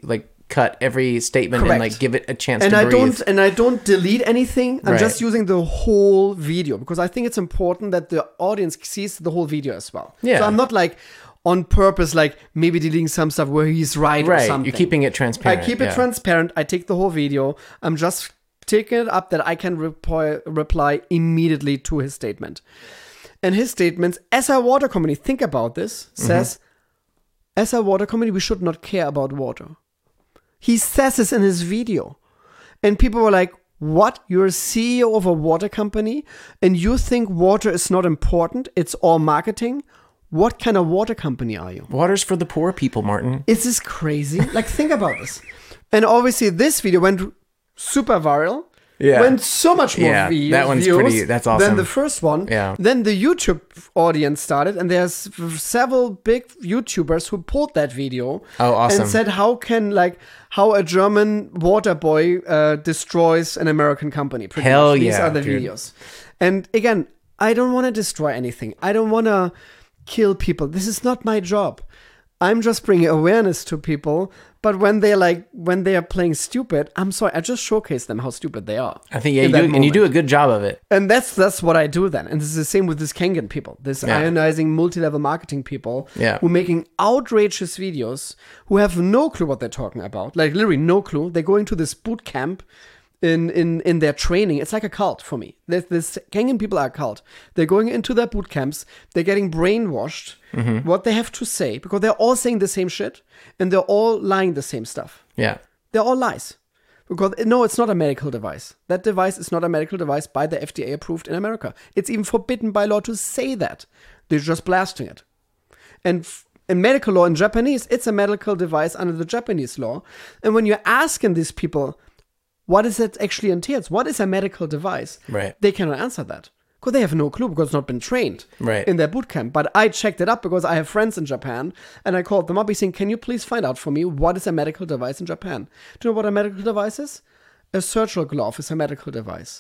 cut every statement and Correct. like give it a chance And to breathe. I don't delete anything. I'm Right. just using the whole video because I think it's important that the audience sees the whole video as well. Yeah. So I'm not like on purpose, like maybe deleting some stuff where he's right or Right. something. You're keeping it transparent. I keep it yeah. transparent. I take the whole video. I'm just taking it up that I can reply immediately to his statement. And his statements, as a water company, think about this, says, as a water company, we should not care about water. He says this in his video. And people were like, what? You're a CEO of a water company and you think water is not important? It's all marketing? What kind of water company are you? Water's for the poor people, Martin. Is this crazy? Like, think about this. And obviously, this video went super viral. Yeah. Went so much more Yeah, views, that one's pretty- that's awesome. than the first one. Yeah. Then the YouTube audience started, and there's several big YouTubers who pulled that video. Oh, awesome. And said, how a German water boy destroys an American company. Pretty Hell much. These yeah, are the dude. videos. And again, I don't want to destroy anything. I don't want to kill people. This is not my job. I'm just bringing awareness to people. But when they are playing stupid, I'm sorry, I just showcase them how stupid they are. I think, yeah, in you that do, and you do moment. a good job of it. And that's what I do then. And this is the same with this Kangen people, this Yeah. ionizing multi-level marketing people Yeah. who are making outrageous videos, who have no clue what they're talking about. Like literally no clue. They're going to this boot camp in their training. It's like a cult for me. This Kangen people are a cult. They're going into their boot camps. They're getting brainwashed what they have to say because they're all saying the same shit and they're all lying the same stuff. Yeah. They're all lies. Because no, it's not a medical device. That device is not a medical device by the FDA approved in America. It's even forbidden by law to say that. They're just blasting it. And in medical law in Japanese, it's a medical device under the Japanese law. And when you're asking these people, what does that actually entails? What is a medical device? Right. They cannot answer that. Because they have no clue because it's not been trained Right. in their boot camp. But I checked it up because I have friends in Japan and I called them up saying, can you please find out for me what is a medical device in Japan? Do you know what a medical device is? A surgical glove is a medical device.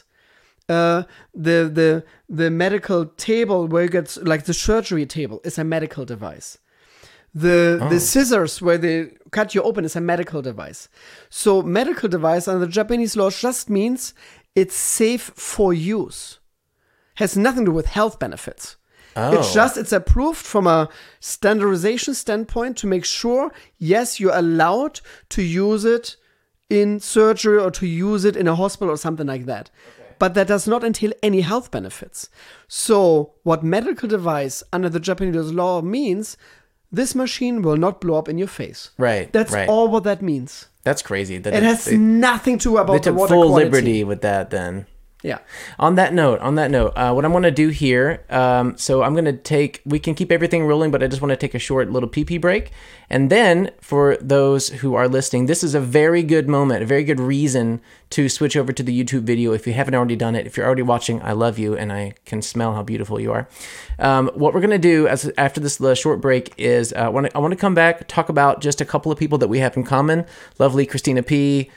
The medical table where you get, like the surgery table is a medical device. The scissors where they cut you open is a medical device. So medical device under the Japanese law just means it's safe for use. Has nothing to do with health benefits. It's approved from a standardization standpoint to make sure, yes, you're allowed to use it in surgery or to use it in a hospital or something like that. Okay. But that does not entail any health benefits. So what medical device under the Japanese law means, this machine will not blow up in your face. Right. That's right. all what that means. That's crazy. That It has nothing to do about they the took water full quality. liberty with that then. Yeah. On that note, what I'm going to do here, so I'm going to we can keep everything rolling, but I just want to take a short little pee break. And then for those who are listening, this is a very good moment, a very good reason to switch over to the YouTube video if you haven't already done it. If you're already watching, I love you, and I can smell how beautiful you are. What we're going to do after this short break is I want to come back, talk about just a couple of people that we have in common. Lovely Christina P.,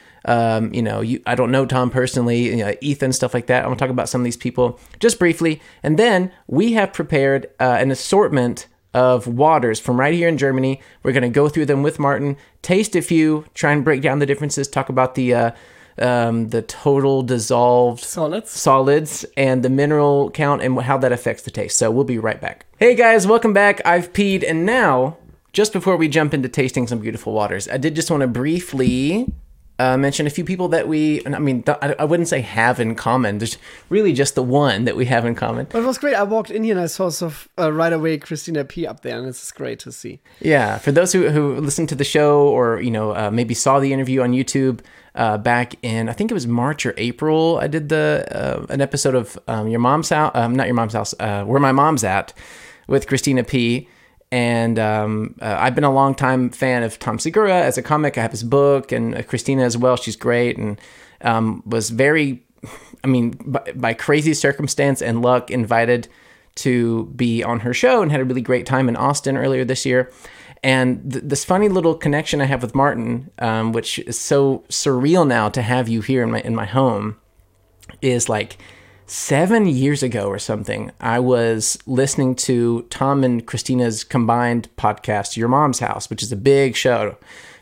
I don't know Tom personally, Ethan, stuff like that. I want to talk about some of these people just briefly. And then we have prepared an assortment of waters from right here in Germany. We're going to go through them with Martin, taste a few, try and break down the differences, talk about the total dissolved solids and the mineral count and how that affects the taste. So we'll be right back. Hey guys, welcome back. I've peed. And now, just before we jump into tasting some beautiful waters, I did just want to briefly mention a few people that I wouldn't say have in common. There's really just the one that we have in common. But it was great. I walked in here and I saw right away Christina P. up there, and it's great to see. Yeah, for those who listened to the show or maybe saw the interview on YouTube back in, I think it was March or April, I did an episode of Your Mom's House, not Your Mom's House, Where My Mom's At with Christina P. And I've been a long-time fan of Tom Segura as a comic. I have his book, and Christina as well. She's great, and was very, by crazy circumstance and luck, invited to be on her show and had a really great time in Austin earlier this year. And this funny little connection I have with Martin, which is so surreal now to have you here in my home, is like 7 years ago or something, I was listening to Tom and Christina's combined podcast, Your Mom's House, which is a big show,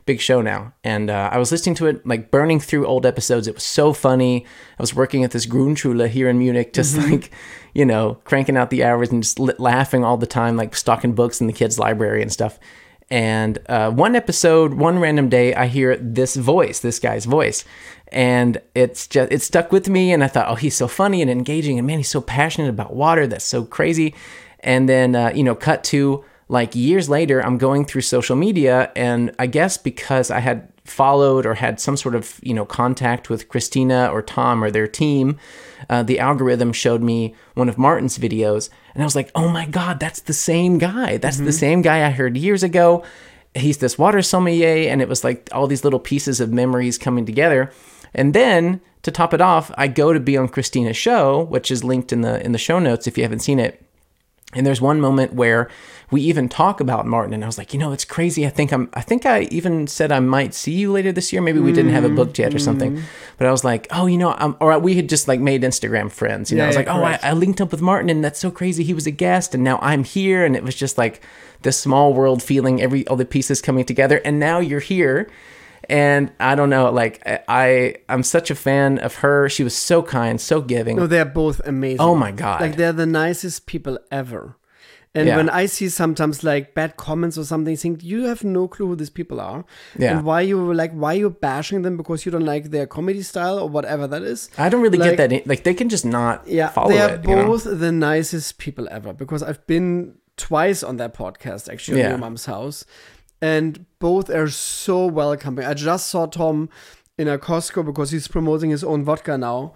big show now. And I was listening to it, like burning through old episodes. It was so funny. I was working at this Grundschule here in Munich, just like, you know, cranking out the hours and just laughing all the time, like stocking books in the kids' library and stuff. And one episode, one random day, I hear this guy's voice. And it stuck with me. And I thought, oh, he's so funny and engaging. And man, he's so passionate about water. That's so crazy. And then, cut to like years later, I'm going through social media. And I guess because I had followed or had some sort of, contact with Christina or Tom or their team, the algorithm showed me one of Martin's videos. And I was like, oh my God, that's the same guy. That's the same guy I heard years ago. He's this water sommelier. And it was like all these little pieces of memories coming together. And then to top it off, I go to be on Christina's show, which is linked in the show notes if you haven't seen it. And there's one moment where we even talk about Martin, and I was like, it's crazy. I think I even said I might see you later this year. Maybe we didn't have it booked yet or something. But I was like, or we had just like made Instagram friends. I was like, I linked up with Martin, and that's so crazy. He was a guest, and now I'm here, and it was just like this small world feeling. All the pieces coming together, and now you're here. And I don't know, like I'm such a fan of her. She was so kind, so giving. No, they're both amazing. Oh my God. Like they're the nicest people ever. And when I see sometimes like bad comments or something, I think you have no clue who these people are. Yeah. And why you're bashing them because you don't like their comedy style or whatever that is. I don't really get that. Like they can just not follow they are it. both the nicest people ever, because I've been twice on their podcast, actually, at your mom's house. And both are so welcoming. I just saw Tom in a Costco because he's promoting his own vodka now.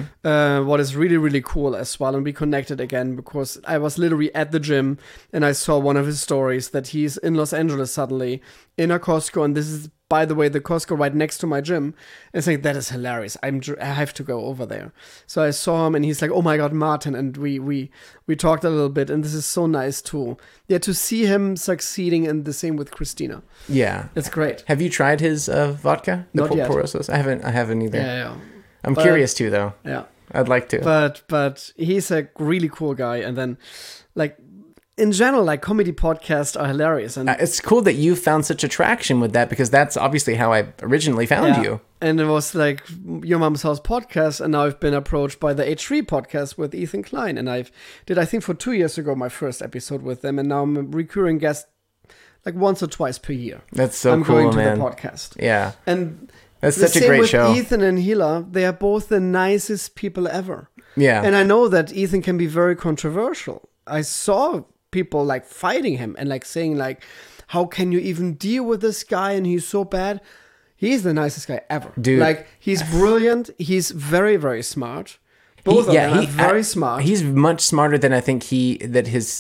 What is really, really cool as well. And we connected again because I was literally at the gym and I saw one of his stories that he's in Los Angeles suddenly in a Costco. And this is, by the way, the Costco right next to my gym. And it's like, that is hilarious. I have to go over there. So I saw him and he's like, oh my God, Martin. And we talked a little bit, and this is so nice too. Yeah, to see him succeeding, and the same with Christina. Yeah. It's great. Have you tried his vodka? Not yet. Porosos? I haven't either. Yeah. I'm curious too, though. Yeah. I'd like to. But he's a really cool guy. And then, like, in general, like, comedy podcasts are hilarious. And it's cool that you found such attraction with that, because that's obviously how I originally found you. And it was like Your Mom's House podcast, and now I've been approached by the H3 podcast with Ethan Klein. And I think for 2 years ago, my first episode with them, and now I'm a recurring guest like once or twice per year. That's so I'm cool, going to man. the podcast. Yeah. And that's the such a same great with show. Ethan and Hila, they are both the nicest people ever. Yeah. And I know that Ethan can be very controversial. I saw people like fighting him and like saying like, how can you even deal with this guy, and he's so bad. He's the nicest guy ever. Dude. Like, he's brilliant. He's very, very smart. Both of them are very smart. He's much smarter than I think his,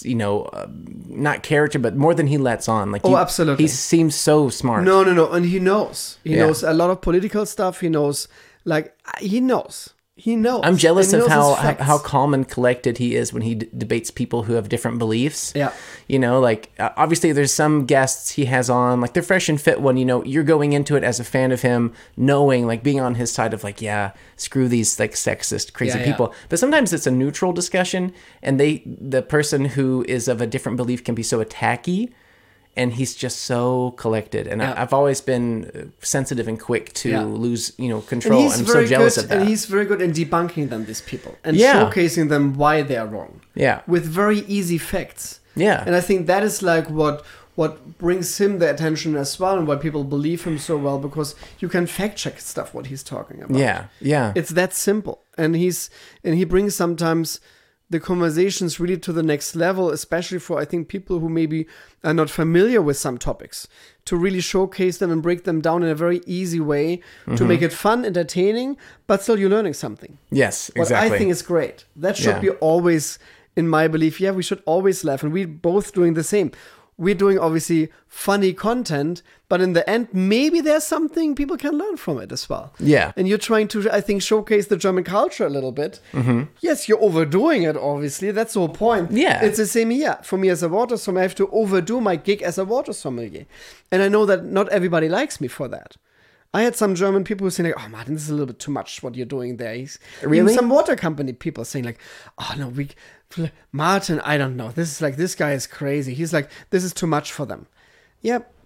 not character, but more than he lets on. Like, absolutely. He seems so smart. No. And he knows. He knows a lot of political stuff. He knows, he knows. I'm jealous of his how facts. calm and collected he is when he debates people who have different beliefs. Yeah. Obviously there's some guests he has on, like the Fresh and Fit one, you're going into it as a fan of him, knowing, like, being on his side of like, yeah, screw these like sexist, crazy people. But sometimes it's a neutral discussion, and the person who is of a different belief can be so attacky. And he's just so collected. And I've always been sensitive and quick to lose, control. And I'm so jealous of that. And he's very good in debunking them, these people. And showcasing them why they are wrong. Yeah. With very easy facts. Yeah. And I think that is like what brings him the attention as well, and why people believe him so well, because you can fact check stuff what he's talking about. Yeah. Yeah. It's that simple. And he brings sometimes the conversations really to the next level, especially for, I think, people who maybe are not familiar with some topics, to really showcase them and break them down in a very easy way to make it fun, entertaining, but still you're learning something. Yes, exactly. What I think is great. That should be always, in my belief, we should always laugh, and we're both doing the same. We're doing, obviously, funny content, but in the end, maybe there's something people can learn from it as well. Yeah. And you're trying to, I think, showcase the German culture a little bit. Yes, you're overdoing it, obviously. That's the whole point. Yeah. It's the same here. For me as a water sommelier, I have to overdo my gig as a water sommelier. And I know that not everybody likes me for that. I had some German people who saying like, "Oh, Martin, this is a little bit too much what you're doing there." Really? Even some water company people saying like, "Oh no, Martin, I don't know. This guy is crazy. He's like, this is too much for them." Yeah,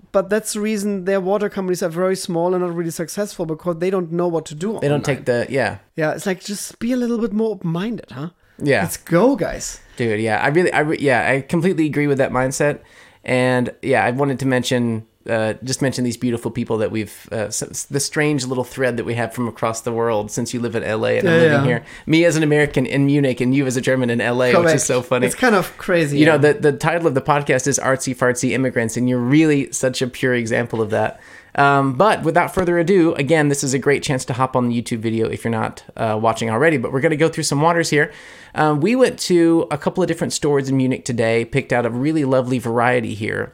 but that's the reason their water companies are very small and not really successful, because they don't know what to do. They don't take the, yeah. Yeah, it's like, just be a little bit more open-minded, huh? Yeah. Let's go, guys. Dude, yeah. I completely agree with that mindset. And yeah, I wanted to mention these beautiful people that we've, the strange little thread that we have from across the world, since you live in LA and I'm living here. Me as an American in Munich and you as a German in LA, which is so funny. It's kind of crazy. You know, the title of the podcast is Artsy Fartsy Immigrants, and you're really such a pure example of that. But without further ado, again, this is a great chance to hop on the YouTube video if you're not watching already, but we're going to go through some waters here. We went to a couple of different stores in Munich today, picked out a really lovely variety here.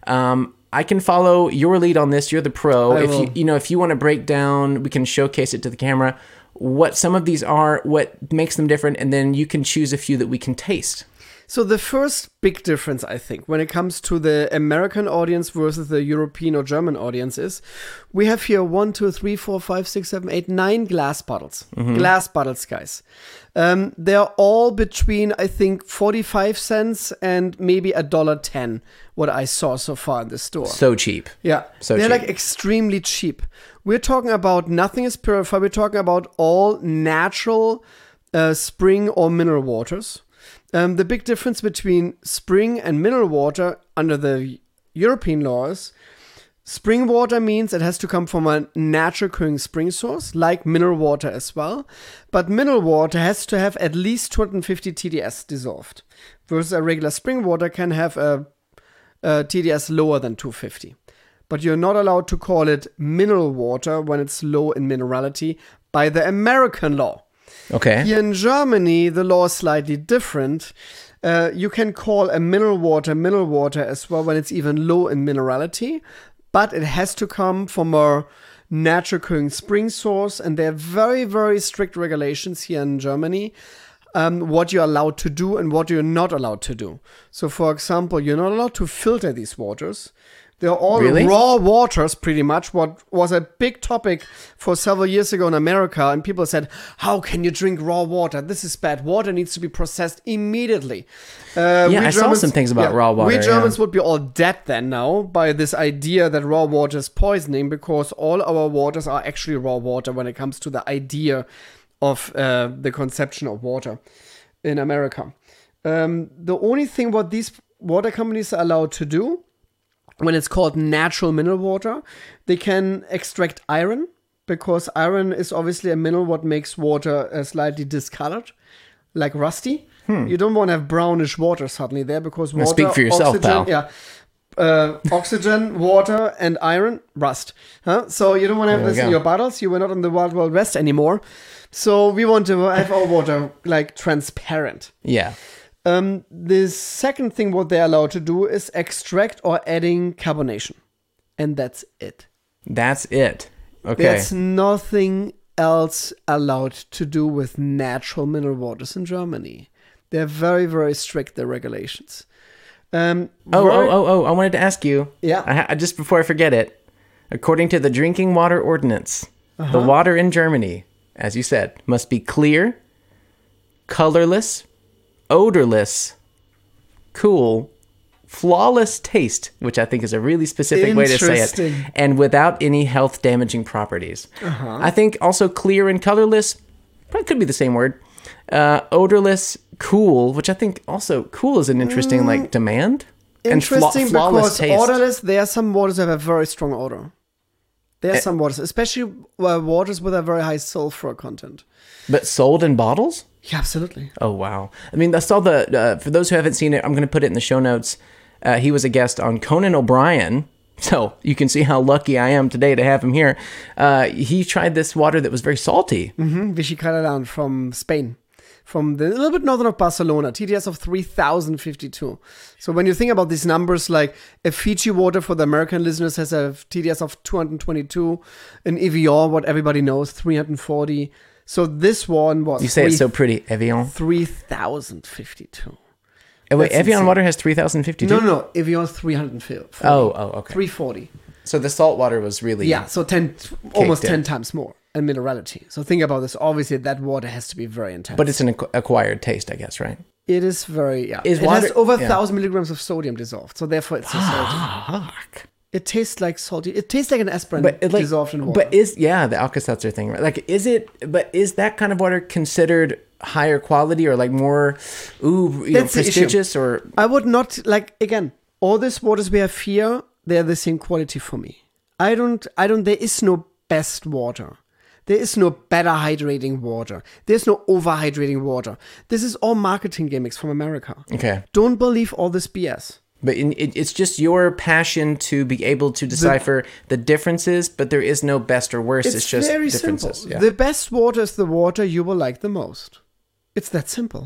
I can follow your lead on this. You're the pro. If you want to break down, we can showcase it to the camera, what some of these are, what makes them different, and then you can choose a few that we can taste. So the first big difference, I think, when it comes to the American audience versus the European or German audience is, we have here 1, 2, 3, 4, 5, 6, 7, 8, 9 glass bottles. Mm-hmm. Glass bottles, guys. They're all between, I think, 45 cents and maybe $1.10, what I saw so far in the store. So cheap. Yeah. They're like extremely cheap. We're talking about nothing is purified. We're talking about all natural spring or mineral waters. The big difference between spring and mineral water under the European laws, spring water means it has to come from a natural occurring spring source, like mineral water as well. But mineral water has to have at least 250 TDS dissolved, versus a regular spring water can have a TDS lower than 250. But you're not allowed to call it mineral water when it's low in minerality by the American law. Okay. Here in Germany, the law is slightly different. You can call a mineral water as well when it's even low in minerality, but it has to come from a natural occurring spring source, and there are very, very strict regulations here in Germany, what you're allowed to do and what you're not allowed to do. So, for example, you're not allowed to filter these waters. They're all raw waters, pretty much, what was a big topic for several years ago in America. And people said, how can you drink raw water? This is bad. Water needs to be processed immediately. I saw some things about raw water. We Germans would be all dead then now by this idea that raw water is poisoning, because all our waters are actually raw water when it comes to the idea of the conception of water in America. The only thing what these water companies are allowed to do, when it's called natural mineral water, they can extract iron, because iron is obviously a mineral what makes water slightly discolored, like rusty. You don't want to have brownish water suddenly there, because water, speak for yourself, oxygen, pal. Oxygen, water, and iron, rust. So you don't want to have this in your bottles. You were not in the Wild Wild West anymore. So we want to have our water like transparent. Yeah. The second thing what they're allowed to do is extract or adding carbonation. And that's it. That's it. Okay. There's nothing else allowed to do with natural mineral waters in Germany. They're very, very strict, their regulations. I wanted to ask you. Yeah. Just before I forget it. According to the Drinking Water Ordinance, the water in Germany, as you said, must be clear, colorless, odorless, cool, flawless taste, which I think is a really specific way to say it, and without any health damaging properties. I think also clear and colorless, probably could be the same word. Odorless, cool, which I think also cool is an interesting demand. Interesting, and flawless because taste. odorless, there are some waters that have a very strong odor. There are some waters, especially waters with a very high sulfur content. But sold in bottles? Yeah, absolutely. Oh, wow. I mean, I saw for those who haven't seen it, I'm going to put it in the show notes. He was a guest on Conan O'Brien. So you can see how lucky I am today to have him here. He tried this water that was very salty. Vichy Calderon from Spain. From a little bit northern of Barcelona, TDS of 3,052. So when you think about these numbers, like a Fiji water for the American listeners has a TDS of 222, an Evian, what everybody knows, 340. So this one was... You say it's so pretty, Evian? 3,052. Oh, wait, Evian water has 3,052? No, Evian 340. Oh, okay. 340. So the salt water was really... Yeah, so almost 10 times more in minerality. So think about this. Obviously, that water has to be very intense. But it's an acquired taste, I guess, right? It is very, yeah. It has over 1,000 milligrams of sodium dissolved. So therefore, it's so salty. It tastes like salty. It tastes like an aspirin But dissolved in water. But the Alka-Seltzer thing, right? Like, is that kind of water considered higher quality or like more, That's the issue. prestigious or? I would not again. All these waters we have here, they're the same quality for me. I don't. There is no best water. There is no better hydrating water. There's no overhydrating water. This is all marketing gimmicks from America. Okay. Don't believe all this BS. But it's just your passion to be able to decipher the differences, but there is no best or worse. It's just very differences. simple. Yeah. The best water is the water you will like the most. It's that simple.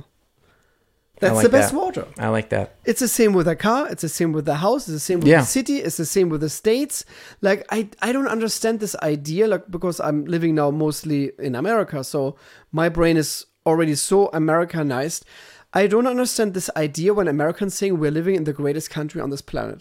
That's like the best that. water. I like that. It's the same with a car. It's the same with the house. It's the same with the city. It's the same with the states. Like, I don't understand this idea, like, because I'm living now mostly in America. So my brain is already so Americanized. I don't understand this idea when Americans saying we're living in the greatest country on this planet.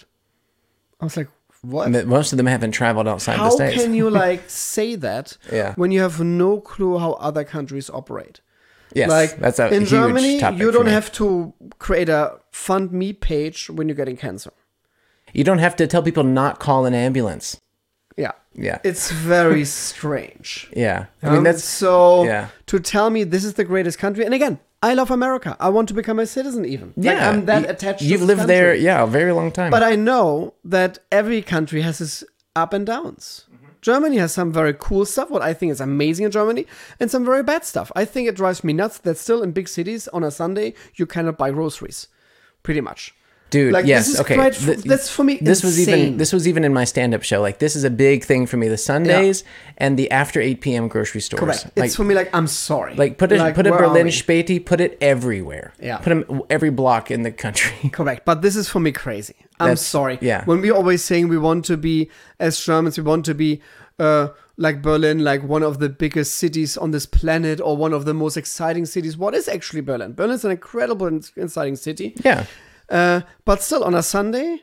I was like, what? Most of them haven't traveled outside the How States. can you like say that Yeah. when you have no clue how other countries operate? Yes, Like that's a in huge Germany, topic you for don't me. have to create a fund me page when you're getting cancer. You don't have to tell people not call an ambulance. Yeah. Yeah. It's very strange. Yeah. I mean, that's so yeah. to tell me this is the greatest country. And again, I love America. I want to become a citizen even. Like, yeah. I'm that attached to You've this lived country. there, yeah, a very long time. But I know that every country has its up and downs. Germany has some very cool stuff, what I think is amazing in Germany, and some very bad stuff. I think it drives me nuts that still in big cities on a Sunday, you cannot buy groceries. Pretty much. Dude, Like, yes, this is okay. quite that's for me This insane. was even in my stand-up show. Like, this is a big thing for me. The Sundays and the after 8 p.m. grocery stores. Correct. Like, It's for me like, I'm sorry. like put a Like, put a where are Berlin we? Späti, put it everywhere. Yeah. Put them every block in the country. Correct. But this is for me crazy. I'm That's- sorry. yeah. When we're always saying we want to be, as Germans, we want to be like Berlin, like one of the biggest cities on this planet or one of the most exciting cities. What is actually Berlin? Berlin's an incredible and exciting city. Yeah. But still, on a Sunday,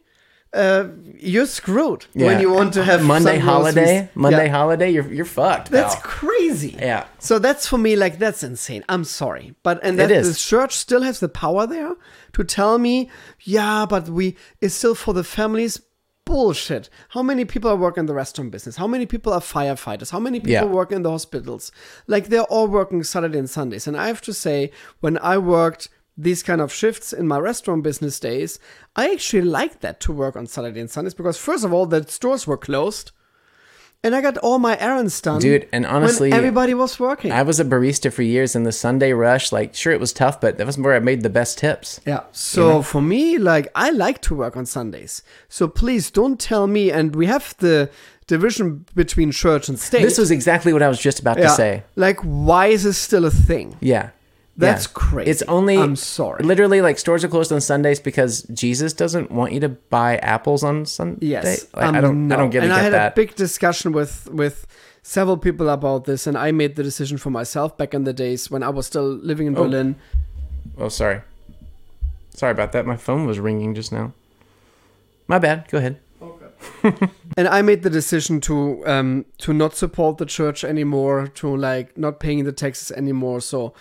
you're screwed Yeah. when you want to have Monday some holiday. groceries. Monday Yeah. holiday, you're fucked. That's pal. crazy. Yeah. So that's for me, like, that's insane. I'm sorry. And that is. the church still has the power there to tell me, yeah, but it's still for the families. Bullshit. How many people are working in the restaurant business? How many people are firefighters? How many people Yeah. work in the hospitals? Like, they're all working Saturday and Sundays. And I have to say, when I worked these kind of shifts in my restaurant business days, I actually liked that to work on Saturday and Sundays because, first of all, the stores were closed. And I got all my errands done. Dude, and honestly, when everybody was working. I was a barista for years in the Sunday rush. Like, sure, it was tough, but that was where I made the best tips. Yeah. So for me, like, I like to work on Sundays. So please don't tell me. And we have the division between church and state. This was exactly what I was just about to say. Like, why is this still a thing? Yeah. That's Yeah. crazy. It's only. I'm sorry. Literally, like, stores are closed on Sundays because Jesus doesn't want you to buy apples on Sunday. Yes. Like, I don't get And I had that. a big discussion with several people about this, and I made the decision for myself back in the days when I was still living in Berlin. Oh, sorry. Sorry about that. My phone was ringing just now. My bad. Go ahead. And I made the decision to not support the church anymore, to like not paying the taxes anymore. So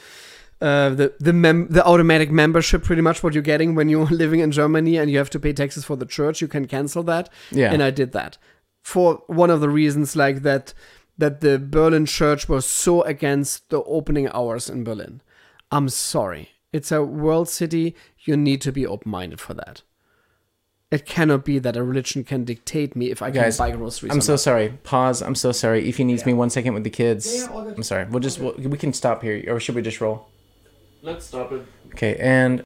the automatic membership, pretty much what you're getting when you're living in Germany and you have to pay taxes for the church, you can cancel that. Yeah. And I did that for one of the reasons, like that the Berlin church was so against the opening hours in Berlin. I'm sorry. It's a world city. You need to be open-minded for that. It cannot be that a religion can dictate me if I can buy groceries. I'm or so not. sorry. Pause. I'm so sorry. Ify needs me 1 second with the kids. Yeah, all good. I'm sorry. We can stop here, or should we just roll? Let's stop it. Okay, and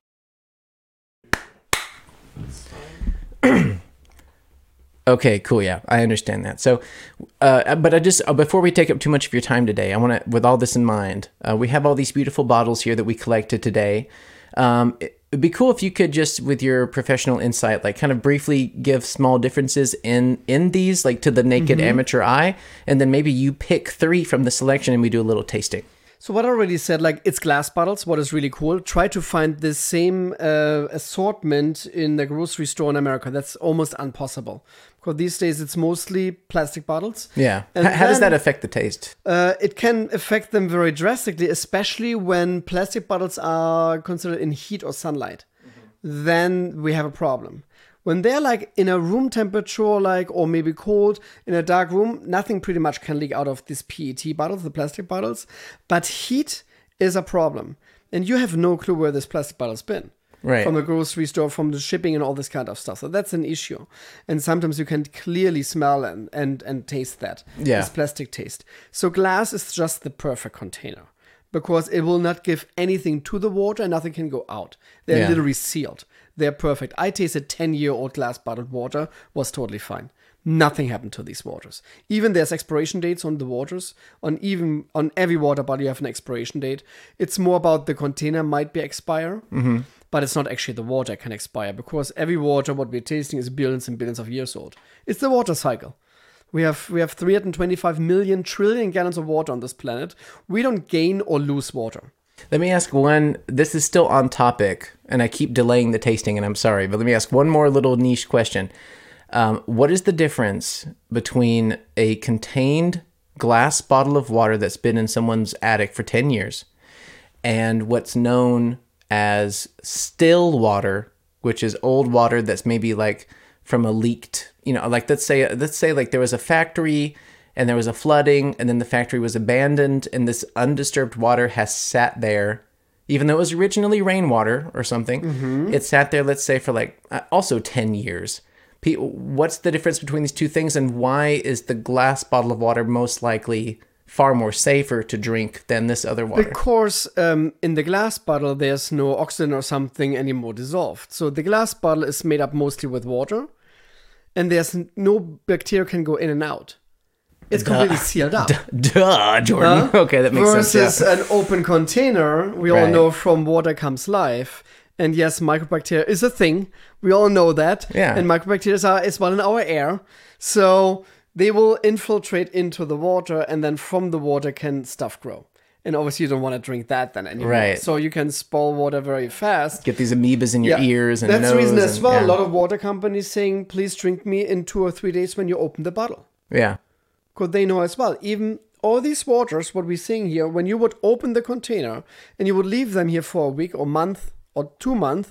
okay, cool. Yeah, I understand that. So, but I just before we take up too much of your time today, I want to, with all this in mind, we have all these beautiful bottles here that we collected today. It'd be cool if you could just, with your professional insight, like kind of briefly give small differences in these, like to the naked amateur eye, and then maybe you pick 3 from the selection and we do a little tasting. So what I already said, like, it's glass bottles. What is really cool? Try to find the same assortment in the grocery store in America. That's almost impossible because these days it's mostly plastic bottles. Yeah. And How does then- that affect the taste? It can affect them very drastically, especially when plastic bottles are considered in heat or sunlight. Then we have a problem. When they're like in a room temperature, like, or maybe cold in a dark room, nothing pretty much can leak out of these PET bottles, the plastic bottles. But heat is a problem. And you have no clue where this plastic bottle's been. Right. From the grocery store, from the shipping and all this kind of stuff. So that's an issue. And sometimes you can clearly smell and taste that. Yeah. This plastic taste. So glass is just the perfect container. Because it will not give anything to the water and nothing can go out. They're literally sealed. They're perfect. I tasted 10-year-old glass bottled water, was totally fine. Nothing happened to these waters. Even there's expiration dates on the waters. On every water bottle you have an expiration date. It's more about the container might be expire, but it's not actually the water can expire, because every water what we're tasting is billions and billions of years old. It's the water cycle. We have 325 million trillion gallons of water on this planet. We don't gain or lose water. Let me ask one. This is still on topic, and I keep delaying the tasting, and I'm sorry, but let me ask one more little niche question. What is the difference between a contained glass bottle of water that's been in someone's attic for 10 years and what's known as still water, which is old water that's maybe like from a leaked, like let's say like there was a factory and there was a flooding and then the factory was abandoned and this undisturbed water has sat there, even though it was originally rainwater or something, it sat there, let's say for like also 10 years. What's the difference between these two things, and why is the glass bottle of water most likely far more safer to drink than this other water? Because in the glass bottle, there's no oxygen or something anymore dissolved. So the glass bottle is made up mostly with water, and there's no bacteria can go in and out. It's completely sealed up. Duh, Jordan. Okay, that makes sense. Versus an open container, we all know from water comes life. And yes, microbacteria is a thing. We all know that. Yeah. And microbacteria are as well in our air. So they will infiltrate into the water, and then from the water can stuff grow. And obviously you don't want to drink that then anymore. Right. So you can spoil water very fast. Get these amoebas in your ears and That's nose. That's the reason as well. Yeah. A lot of water companies saying, please drink me in 2 or 3 days when you open the bottle. Yeah. Because they know as well. Even all these waters, what we're seeing here, when you would open the container and you would leave them here for a week or month or 2 months,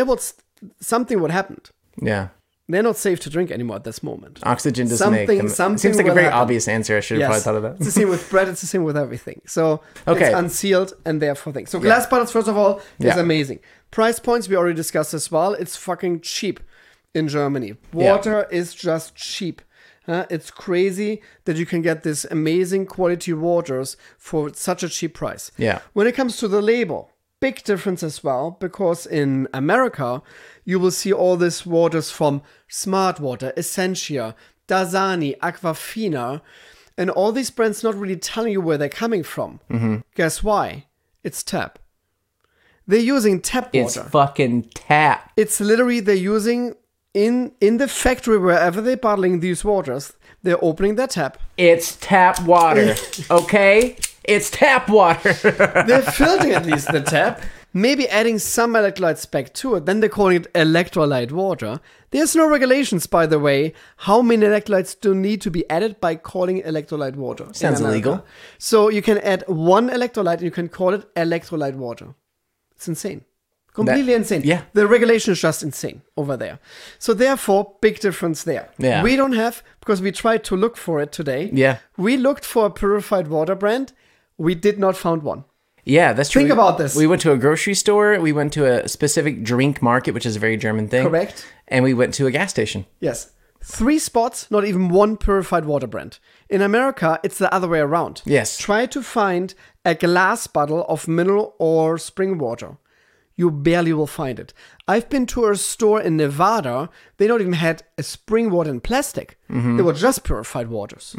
something would happen. Yeah. They're not safe to drink anymore at this moment. Oxygen doesn't make them. Something Seems like a very happen. obvious answer. I should have probably thought of that. It's the same with bread. It's the same with everything. So it's unsealed and therefore things. So glass bottles, first of all, is amazing. Price points we already discussed as well. It's fucking cheap in Germany. Water is just cheap. It's crazy that you can get this amazing quality waters for such a cheap price. Yeah. When it comes to the label, big difference as well, because in America, you will see all these waters from Smart Water, Essentia, Dasani, Aquafina, and all these brands not really telling you where they're coming from. Guess why? It's tap. They're using tap water. It's fucking tap. It's literally they're using in the factory, wherever they're bottling these waters, they're opening their tap. It's tap water, okay? It's tap water. They're filtering at least the tap, maybe adding some electrolytes back to it. Then they're calling it electrolyte water. There's no regulations, by the way, how many electrolytes do need to be added by calling it electrolyte water. Sounds illegal. So you can add 1 electrolyte and you can call it electrolyte water. It's insane. Completely insane. Yeah. The regulation is just insane over there. So therefore, big difference there. Yeah. We don't have, because we tried to look for it today. Yeah. We looked for a purified water brand. We did not find one. Yeah, that's true. Think about this. We went to a grocery store. We went to a specific drink market, which is a very German thing. Correct. And we went to a gas station. Yes. 3 spots, not even 1 purified water brand. In America, it's the other way around. Yes. Try to find a glass bottle of mineral or spring water. You barely will find it. I've been to a store in Nevada. They don't even had a spring water in plastic. They were just purified waters.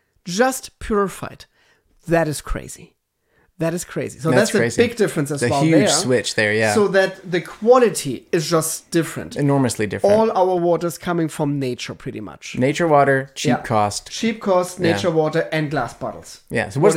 Just purified. That is crazy. That is crazy. So that's crazy. a big difference as well. It's a huge switch there, yeah. So that the quality is just different. Enormously different. All our water is coming from nature, pretty much. Nature water, cheap cost. Cheap cost, nature water, and glass bottles. Yeah. So what's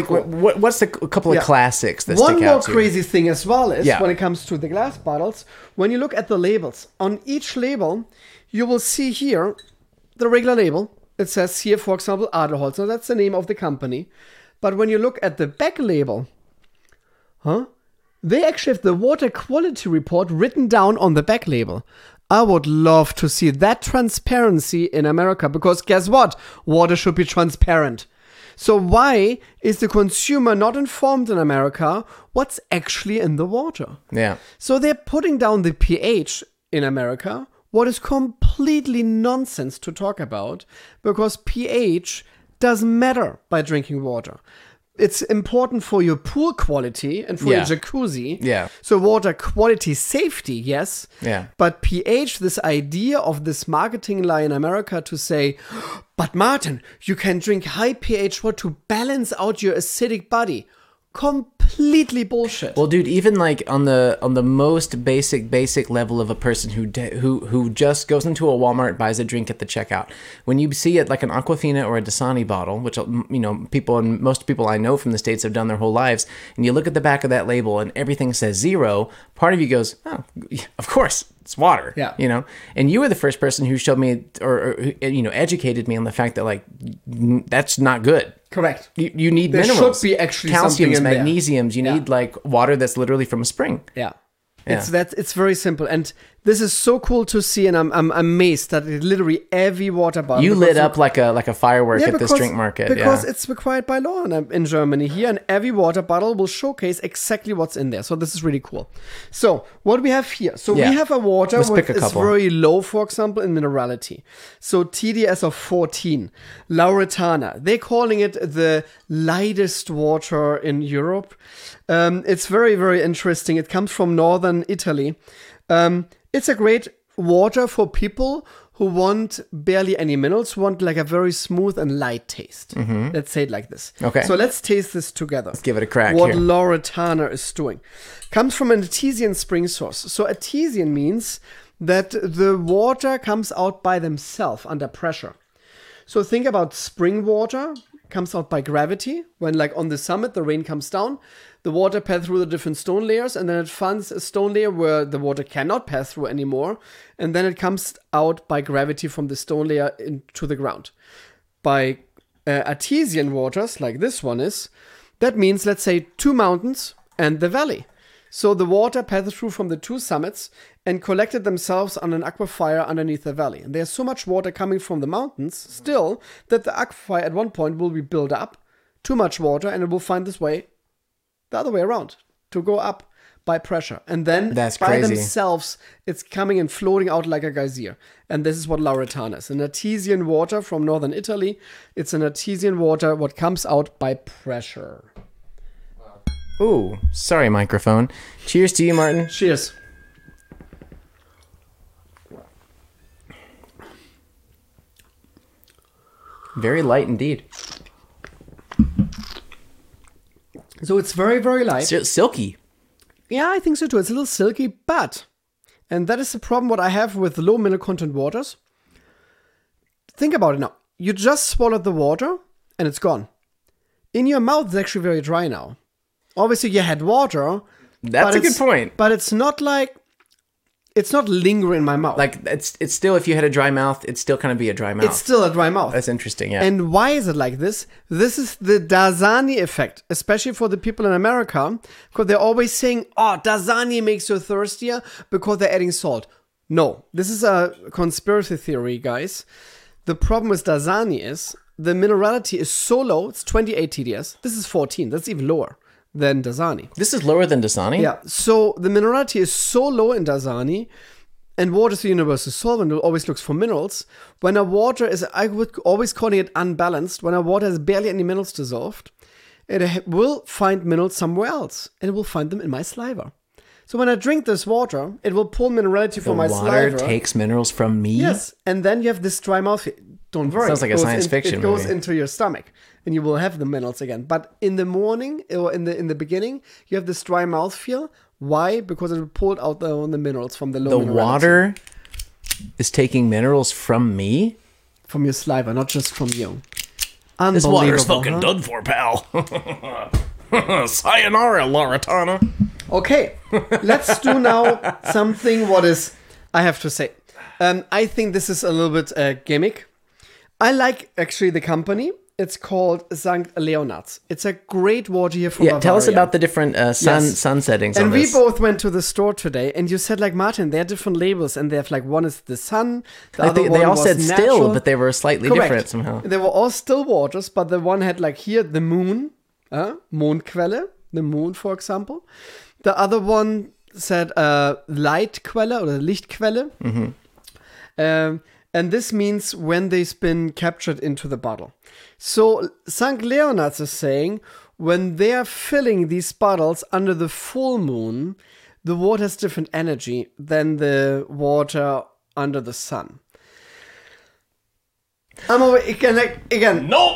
a couple of classics that One stick more out to you? crazy thing as well is when it comes to the glass bottles, when you look at the labels, on each label, you will see here the regular label. It says here, for example, Adelholzer. That's the name of the company. But when you look at the back label, they actually have the water quality report written down on the back label. I would love to see that transparency in America, because guess what? Water should be transparent. So why is the consumer not informed in America what's actually in the water? Yeah. So they're putting down the pH in America, what is completely nonsense to talk about, because pH doesn't matter by drinking water. It's important for your pool quality and for your jacuzzi. Yeah. So water quality safety, yes. Yeah. But pH, this idea of this marketing lie in America to say, but Martin, you can drink high pH water to balance out your acidic body. Completely bullshit. Well, dude, even like on the most basic level of a person who just goes into a Walmart, buys a drink at the checkout, when you see it like an Aquafina or a Dasani bottle, which most people I know from the States have done their whole lives, and you look at the back of that label and everything says 0, part of you goes, oh, of course. It's water, and you were the first person who showed me or educated me on the fact that like that's not good. Correct. You need there minerals. Should be actually calciums, something in magnesiums. You need like water that's literally from a spring. Yeah. It's very simple, and this is so cool to see, and I'm amazed that literally every water bottle. You lit up like a firework at this drink market because it's required by law in Germany here, and every water bottle will showcase exactly what's in there. So this is really cool. So what we have here, we have a water which is very low, for example, in minerality. So TDS of 14, Lauretana. They're calling it the lightest water in Europe. It's very, very interesting. It comes from northern Italy. It's a great water for people who want barely any minerals, who want like a very smooth and light taste. Let's say it like this. Okay. So let's taste this together. Let's give it a crack. What here. Lauretana is doing. Comes from an artesian spring source. So artesian means that the water comes out by themselves under pressure. So think about spring water. Comes out by gravity. When like on the summit, the rain comes down, the water passes through the different stone layers, and then it finds a stone layer where the water cannot pass through anymore, and then it comes out by gravity from the stone layer into the ground. By artesian waters, like this one is, that means, let's say, 2 mountains and the valley. So the water passes through from the 2 summits and collected themselves on an aquifer underneath the valley. And there's so much water coming from the mountains still that the aquifer at one point will be built up, too much water, and it will find this way, the other way around, to go up by pressure. And then by themselves, it's coming and floating out like a geyser. And this is what Lauretana is. An artesian water from northern Italy. It's an artesian water what comes out by pressure. Ooh, sorry, microphone. Cheers to you, Martin. Cheers. Very light indeed. So it's very, very light. Silky. Yeah, I think so too. It's a little silky, but, and that is the problem what I have with low mineral content waters. Think about it now. You just swallowed the water and it's gone. In your mouth, it's actually very dry now. Obviously, you had water. That's a good point. But it's not like, it's not lingering in my mouth. Like, it's still, if you had a dry mouth, it'd still kind of be a dry mouth. It's still a dry mouth. That's interesting, yeah. And why is it like this? This is the Dasani effect, especially for the people in America, because they're always saying, oh, Dasani makes you thirstier because they're adding salt. No, this is a conspiracy theory, guys. The problem with Dasani is the minerality is so low, it's 28 TDS. This is 14, that's even lower than Dasani. This is lower than Dasani? Yeah, so the minerality is so low in Dasani, and water is the universal solvent, it always looks for minerals. When a water is, I would always call it unbalanced, when a water has barely any minerals dissolved, it will find minerals somewhere else, and it will find them in my saliva. So when I drink this water, it will pull minerality from my saliva. The water takes minerals from me? Yes, and then you have this dry mouth. Don't worry. Sounds like a science fiction movie. It goes into your stomach, and you will have the minerals again. But in the morning, or in the beginning, you have this dry mouth feel. Why? Because it pulled out the minerals from the low minerality. The water is taking minerals from me? From your saliva, not just from you. This water's fucking done for, pal. Sayonara, Lauretana. Okay, let's do now something what is, I have to say. I think this is a little bit a gimmick. I like actually the company. It's called St. Leonard's. It's a great water here from Yeah, tell us Bavaria. about the different sun settings And on we this. both went to the store today, and you said, like, Martin, they are different labels, and they have, like, one is the sun, the other one They all was said natural. still, but they were slightly Correct. different somehow. They were all still waters, but the one had, like, here, the moon, Mondquelle, the moon, for example. The other one said Leitquelle, or Lichtquelle. And this means when they've been captured into the bottle. So St. Leonard's is saying when they're filling these bottles under the full moon, the water has different energy than the water under the sun. I'm over again. No!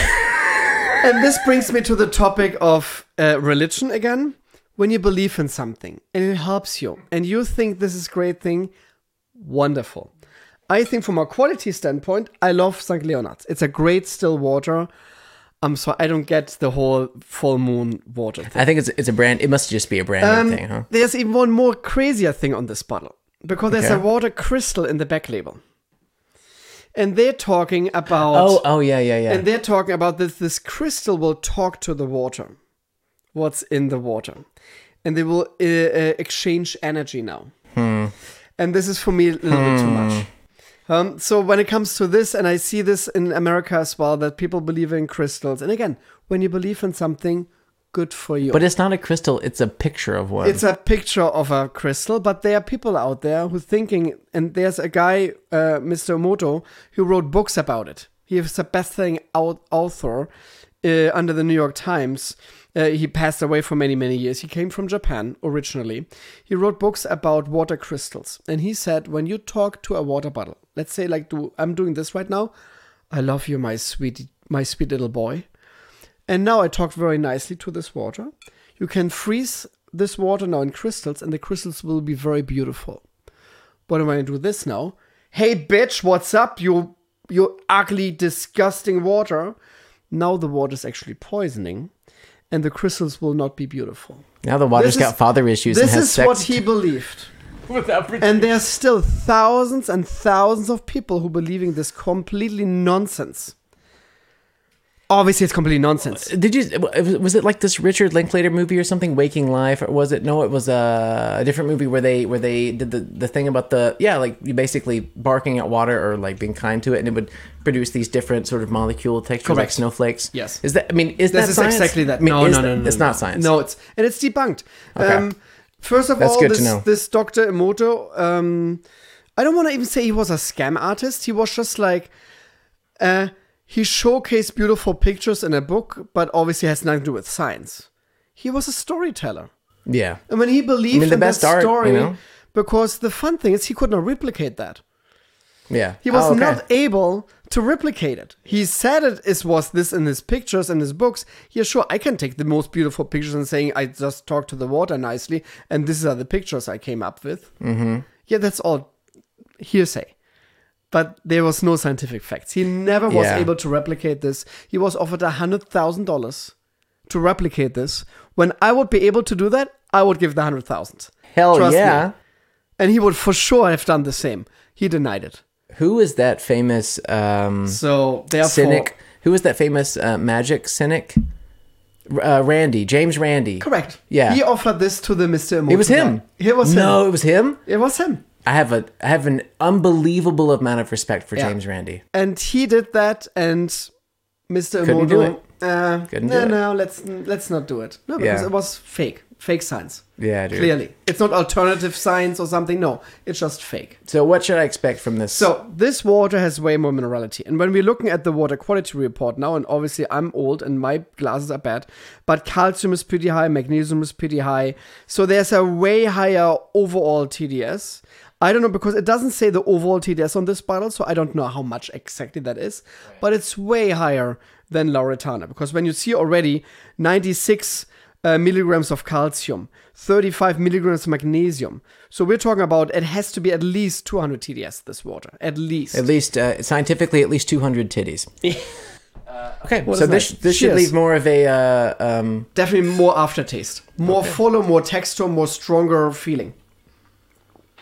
And this brings me to the topic of religion again. When you believe in something and it helps you and you think this is a great thing, wonderful. I think from a quality standpoint, I love St. Leonard's. It's a great still water. So I don't get the whole full moon water thing. I think it's a brand. It must just be a branding thing, huh? There's even one more crazier thing on this bottle. Because there's Okay. a water crystal in the back label. And they're talking about... Oh, yeah. And they're talking about this crystal will talk to the water. What's in the water. And they will exchange energy now. And this is for me a little bit too much. So when it comes to this, and I see this in America as well, that people believe in crystals. And again, when you believe in something, good for you. But it's not a crystal, it's a picture of one. It's a picture of a crystal, but there are people out there who thinking, and there's a guy, Mr. Emoto, who wrote books about it. He was a best-selling author under the New York Times. He passed away for many, many years. He came from Japan originally. He wrote books about water crystals. And he said, when you talk to a water bottle, let's say like I'm doing this right now. I love you, my sweet little boy. And now I talk very nicely to this water. You can freeze this water now in crystals, and the crystals will be very beautiful. But when I do this now, hey bitch, what's up, you ugly, disgusting water? Now the water is actually poisoning, and the crystals will not be beautiful. Now the water's got father issues and This has is sex. what he believed. And there's still thousands and thousands of people who believing this completely nonsense. Obviously, it's completely nonsense. Was it like this Richard Linklater movie or something, Waking Life, or was it? No, it was a different movie where they did the thing about like you basically barking at water or like being kind to it, and it would produce these different sort of molecule textures like Correct. snowflakes. Yes. Is that This is science? exactly that. I mean, No. It's not science. No, it's debunked. Okay. First of That's all, good to know. this Dr. Emoto, I don't want to even say he was a scam artist. He was just like, he showcased beautiful pictures in a book, but obviously has nothing to do with science. He was a storyteller. Yeah. And when he believed the in best that art, story, you know? because the fun thing is he could not replicate that. Yeah. He was Oh, okay. not able to replicate it. He said was this in his pictures and his books. Yeah, sure, I can take the most beautiful pictures and saying I just talked to the water nicely, and these are the pictures I came up with. Mm-hmm. Yeah, that's all hearsay. But there was no scientific facts. He never was Yeah. able to replicate this. He was offered $100,000 to replicate this. When I would be able to do that, I would give the $100,000. Hell Trust yeah. me. And he would for sure have done the same. He denied it. Who is that famous So therefore, cynic? Who is that famous magic cynic? Randy, James Randi. correct. Yeah. He offered this to the Mr. Emoto It was him. guy. It was him. No, it was him. It was him. I have an unbelievable amount of respect for Yeah. James Randi. And he did that, and Mr. Couldn't do Emoto. Couldn't do it. No, let's not do it. No, because Yeah. it was fake science. Yeah, dude. Clearly, it's not alternative science or something. No, it's just fake. So what should I expect from this? So this water has way more minerality. And when we're looking at the water quality report now, and obviously I'm old and my glasses are bad, but calcium is pretty high, magnesium is pretty high. So there's a way higher overall TDS. I don't know, because it doesn't say the overall TDS on this bottle, so I don't know how much exactly that is. But it's way higher than Lauretana, because when you see already 96 milligrams of calcium, 35 milligrams of magnesium. So we're talking about, it has to be at least 200 TDS, this water. At least. Scientifically, at least 200 titties. Okay, What so is this that? this should Cheers. leave more of a Definitely more aftertaste. More fuller, more texture, more stronger feeling.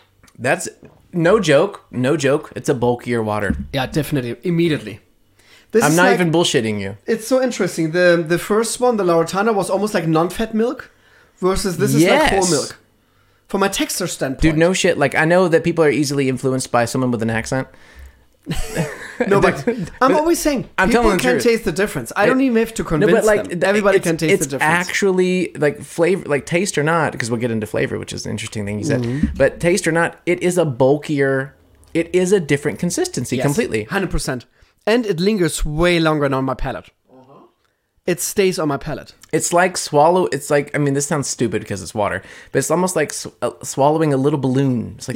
that's no joke. It's a bulkier water. Yeah, definitely. Immediately. I'm not even bullshitting you. It's so interesting. The first one, the Laurentana, was almost like non-fat milk, versus this is like whole milk. From a texture standpoint. Dude, no shit. Like, I know that people are easily influenced by someone with an accent. No, but I'm always saying people can taste the difference. I don't even have to convince them. Everybody can taste the difference. It's actually like flavor, like taste or not, because we'll get into flavor, which is an interesting thing you said. But taste or not, it is a bulkier, it is a different consistency completely. 100%. And it lingers way longer on my palate. It stays on my palate. It's like it's like, I mean, this sounds stupid because it's water, but it's almost like swallowing a little balloon. It's like,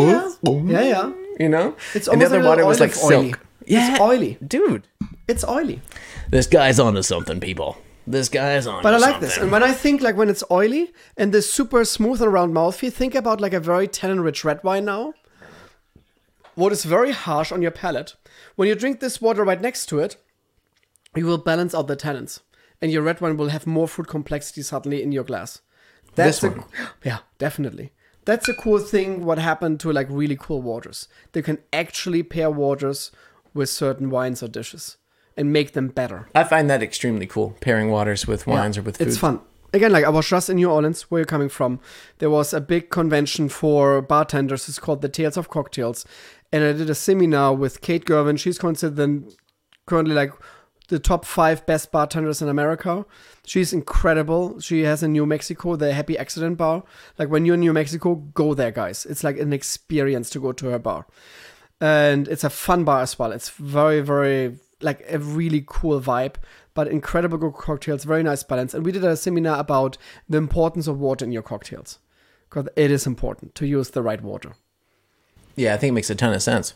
yeah. You know? It's almost and the other water was like oily. silk. Yeah. It's oily. Dude. It's oily. This guy's onto something, people. This guy's onto something. But I like this. And when I think like when it's oily and the super smooth and round mouthfeel, think about like a very tannin-rich red wine now. What is very harsh on your palate. When you drink this water right next to it, you will balance out the tannins. And your red wine will have more fruit complexity suddenly in your glass. Yeah, definitely. That's a cool thing, what happened to like really cool waters. They can actually pair waters with certain wines or dishes and make them better. I find that extremely cool, pairing waters with wines or with food. It's fun. Again, like I was just in New Orleans, where you're coming from. There was a big convention for bartenders. It's called the Tales of Cocktails. And I did a seminar with Kate Gervin. She's considered currently like the top 5 best bartenders in America. She's incredible. She has in New Mexico the Happy Accident Bar. Like when you're in New Mexico, go there, guys. It's like an experience to go to her bar. And it's a fun bar as well. It's very, very, like a really cool vibe, but incredible good cocktails, very nice balance. And we did a seminar about the importance of water in your cocktails. Because it is important to use the right water. Yeah, I think it makes a ton of sense.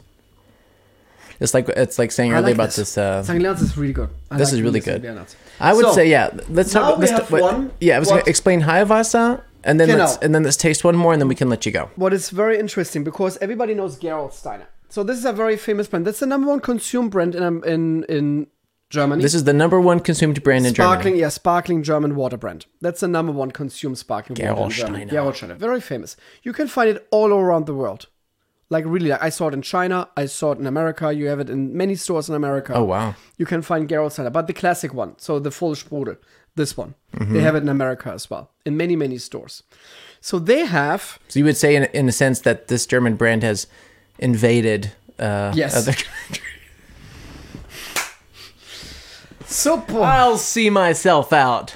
It's like saying earlier about this. Sanglianos is really good. This is really good. I would say, yeah. Let's talk. I was going to explain Hiawatha, and then let's taste one more, and then we can let you go. What is very interesting, because everybody knows Gerolsteiner. So this is a very famous brand. That's the number 1 consumed brand in Germany. This is the number 1 consumed brand in Germany. Yeah, sparkling German water brand. That's the number 1 consumed sparkling water in Germany. Gerolsteiner, very famous. You can find it all around the world. Like really, I saw it in China, I saw it in America, you have it in many stores in America. Oh, wow. You can find Gerolsteiner, but the classic one, so the full Sprudel, this one. They have it in America as well, in many, many stores. So they have... So you would say in a sense that this German brand has invaded other countries. So I'll see myself out.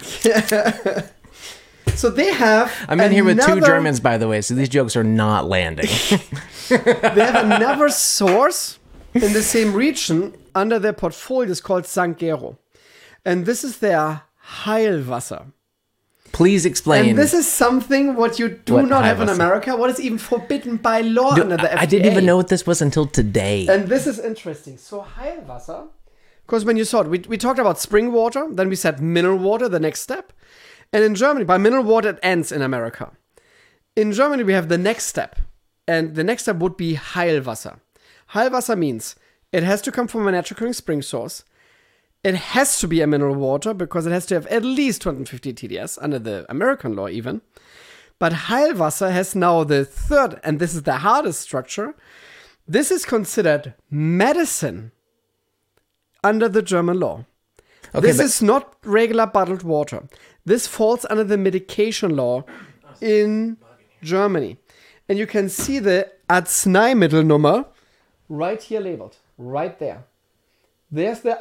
So they have... I'm in here with 2 Germans, by the way, so these jokes are not landing. They have another source in the same region under their portfolio. It's called St. Gero. And this is their Heilwasser. Please explain. And this is something what you do not have in America. What is even forbidden by law under the FDA. I didn't even know what this was until today. And this is interesting. So Heilwasser, because when you saw it, we talked about spring water. Then we said mineral water, the next step. And in Germany, by mineral water, it ends in America. In Germany, we have the next step. And the next step would be Heilwasser. Heilwasser means it has to come from a natural occurring spring source. It has to be a mineral water because it has to have at least 250 TDS under the American law even. But Heilwasser has now the third, and this is the hardest structure. This is considered medicine under the German law. Okay, this is not regular bottled water. This falls under the medication law in Germany. And you can see the Arzneimittelnummer right here labeled, right there. There's the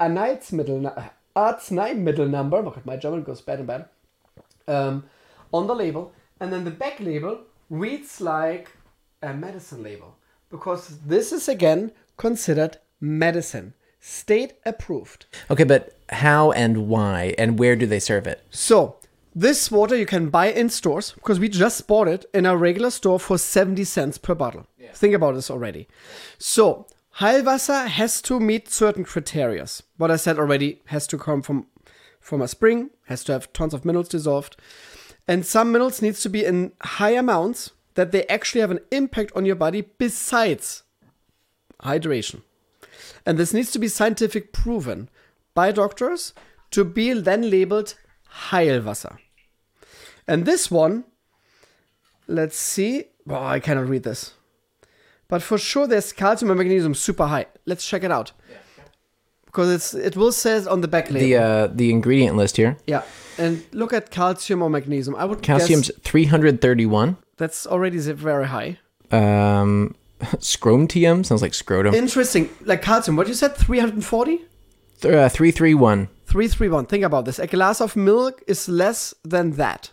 Arzneimittel number. Oh God, my German goes bad and bad. On the label. And then the back label reads like a medicine label. Because this is, again, considered medicine. State approved. Okay, but how and why and where do they serve it? So, this water you can buy in stores because we just bought it in a regular store for 70 cents per bottle. Yeah. Think about this already. So, Heilwasser has to meet certain criteria. What I said already, has to come from a spring, has to have tons of minerals dissolved. And some minerals needs to be in high amounts that they actually have an impact on your body besides hydration. And this needs to be scientific proven by doctors to be then labeled Heilwasser. And this one, let's see. Oh, I cannot read this. But for sure there's calcium and magnesium super high. Let's check it out. because it will say it on the back label. The ingredient list here. Yeah, and look at calcium or magnesium. I would Calcium's guess 331. that's already very high. Scrotium sounds like scrotum. Interesting. Like calcium, what you said, 340? 331. 331. Think about this. A glass of milk is less than that.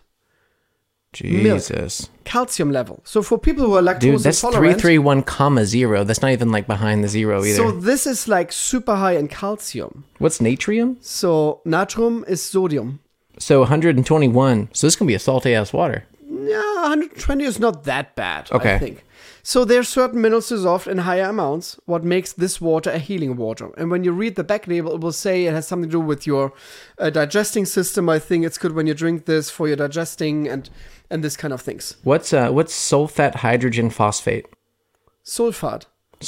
Jesus. Calcium level. So for people who are lactose Dude, that's intolerant, 331,0. That's not even like behind the zero either. so this is like super high in calcium. What's natrium? So natrium is sodium. So 121. So this can be a salty ass water. Yeah, 120 is not that bad, Okay. I think. So there are certain minerals dissolved in higher amounts, what makes this water a healing water. And when you read the back label, it will say it has something to do with your digesting system. I think it's good when you drink this for your digesting and this kind of things. What's sulfate hydrogen phosphate? Sulfate.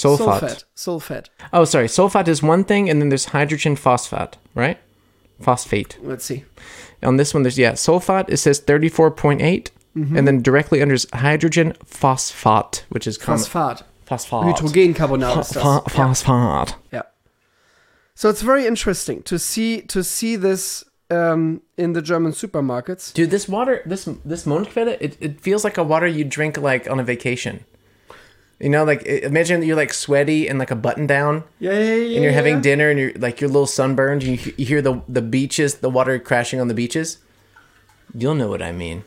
Sulfate. Oh, sorry. Sulfate is one thing, and then there's hydrogen phosphate, right? Phosphate. Let's see. On this one, there's sulfate. It says 34.8. And then directly under is hydrogen phosphate, which is Phosphate. Phosphate. Hydrogencarbonat ist das. Phosphate. Yeah. So it's very interesting to see this in the German supermarkets. Dude, this water, this Mondquelle, it feels like a water you drink like on a vacation. You know, like imagine you're like sweaty and like a button down. Yeah. And you're having dinner and you're like you're a little sunburned. And you hear the beaches, the water crashing on the beaches. You'll know what I mean.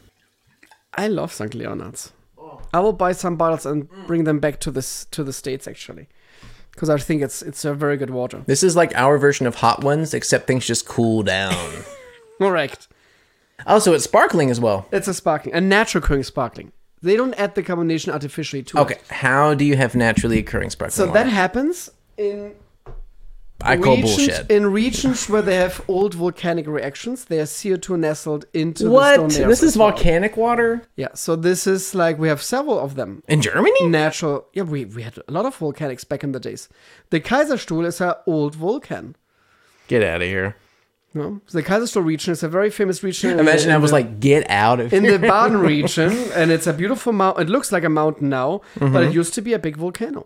I love St. Leonard's. I will buy some bottles and bring them back to the States actually, because I think it's a very good water. This is like our version of Hot Ones, except things just cool down. Correct. Also, it's sparkling as well. It's a sparkling, a natural occurring sparkling. They don't add the carbonation artificially to it. Okay, how do you have naturally occurring sparkling So water? that happens in I call bullshit. In regions where they have old volcanic reactions, they are CO2 nestled into the What? stone layers This is as well. volcanic water? Yeah, so this is like, we have several of them. In Germany? Natural. Yeah, we had a lot of volcanics back in the days. The Kaiserstuhl is an old volcan. Get out of here. No? So the Kaiserstuhl region is a very famous region. Imagine I was like, get out of in here. the Baden region, and it's a beautiful mountain. It looks like a mountain now, but it used to be a big volcano.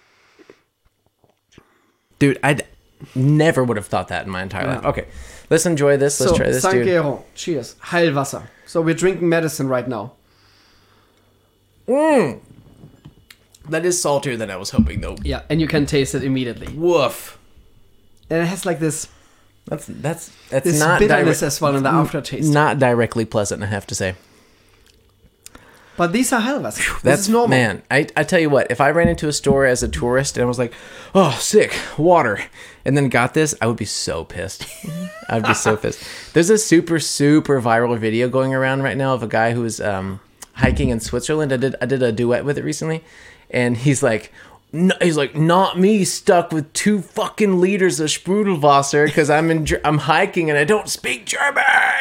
Dude, I never would have thought that in my entire life. Okay, let's enjoy this. Let's try this, St. dude. Geron. Cheers. Heilwasser. So we're drinking medicine right now. That is saltier than I was hoping, though. Yeah, and you can taste it immediately. Woof. And it has like this That's not bitterness as well in the aftertaste. Not directly pleasant, I have to say. But these are Heilwasser. That's This is normal. Man, I tell you what, if I ran into a store as a tourist and I was like, oh, sick, water, and then got this, I would be so pissed. I'd be so pissed. There's a super, super viral video going around right now of a guy who was hiking in Switzerland. I did a duet with it recently, and he's like, not me stuck with 2 fucking liters of Sprudelwasser because I'm hiking and I don't speak German.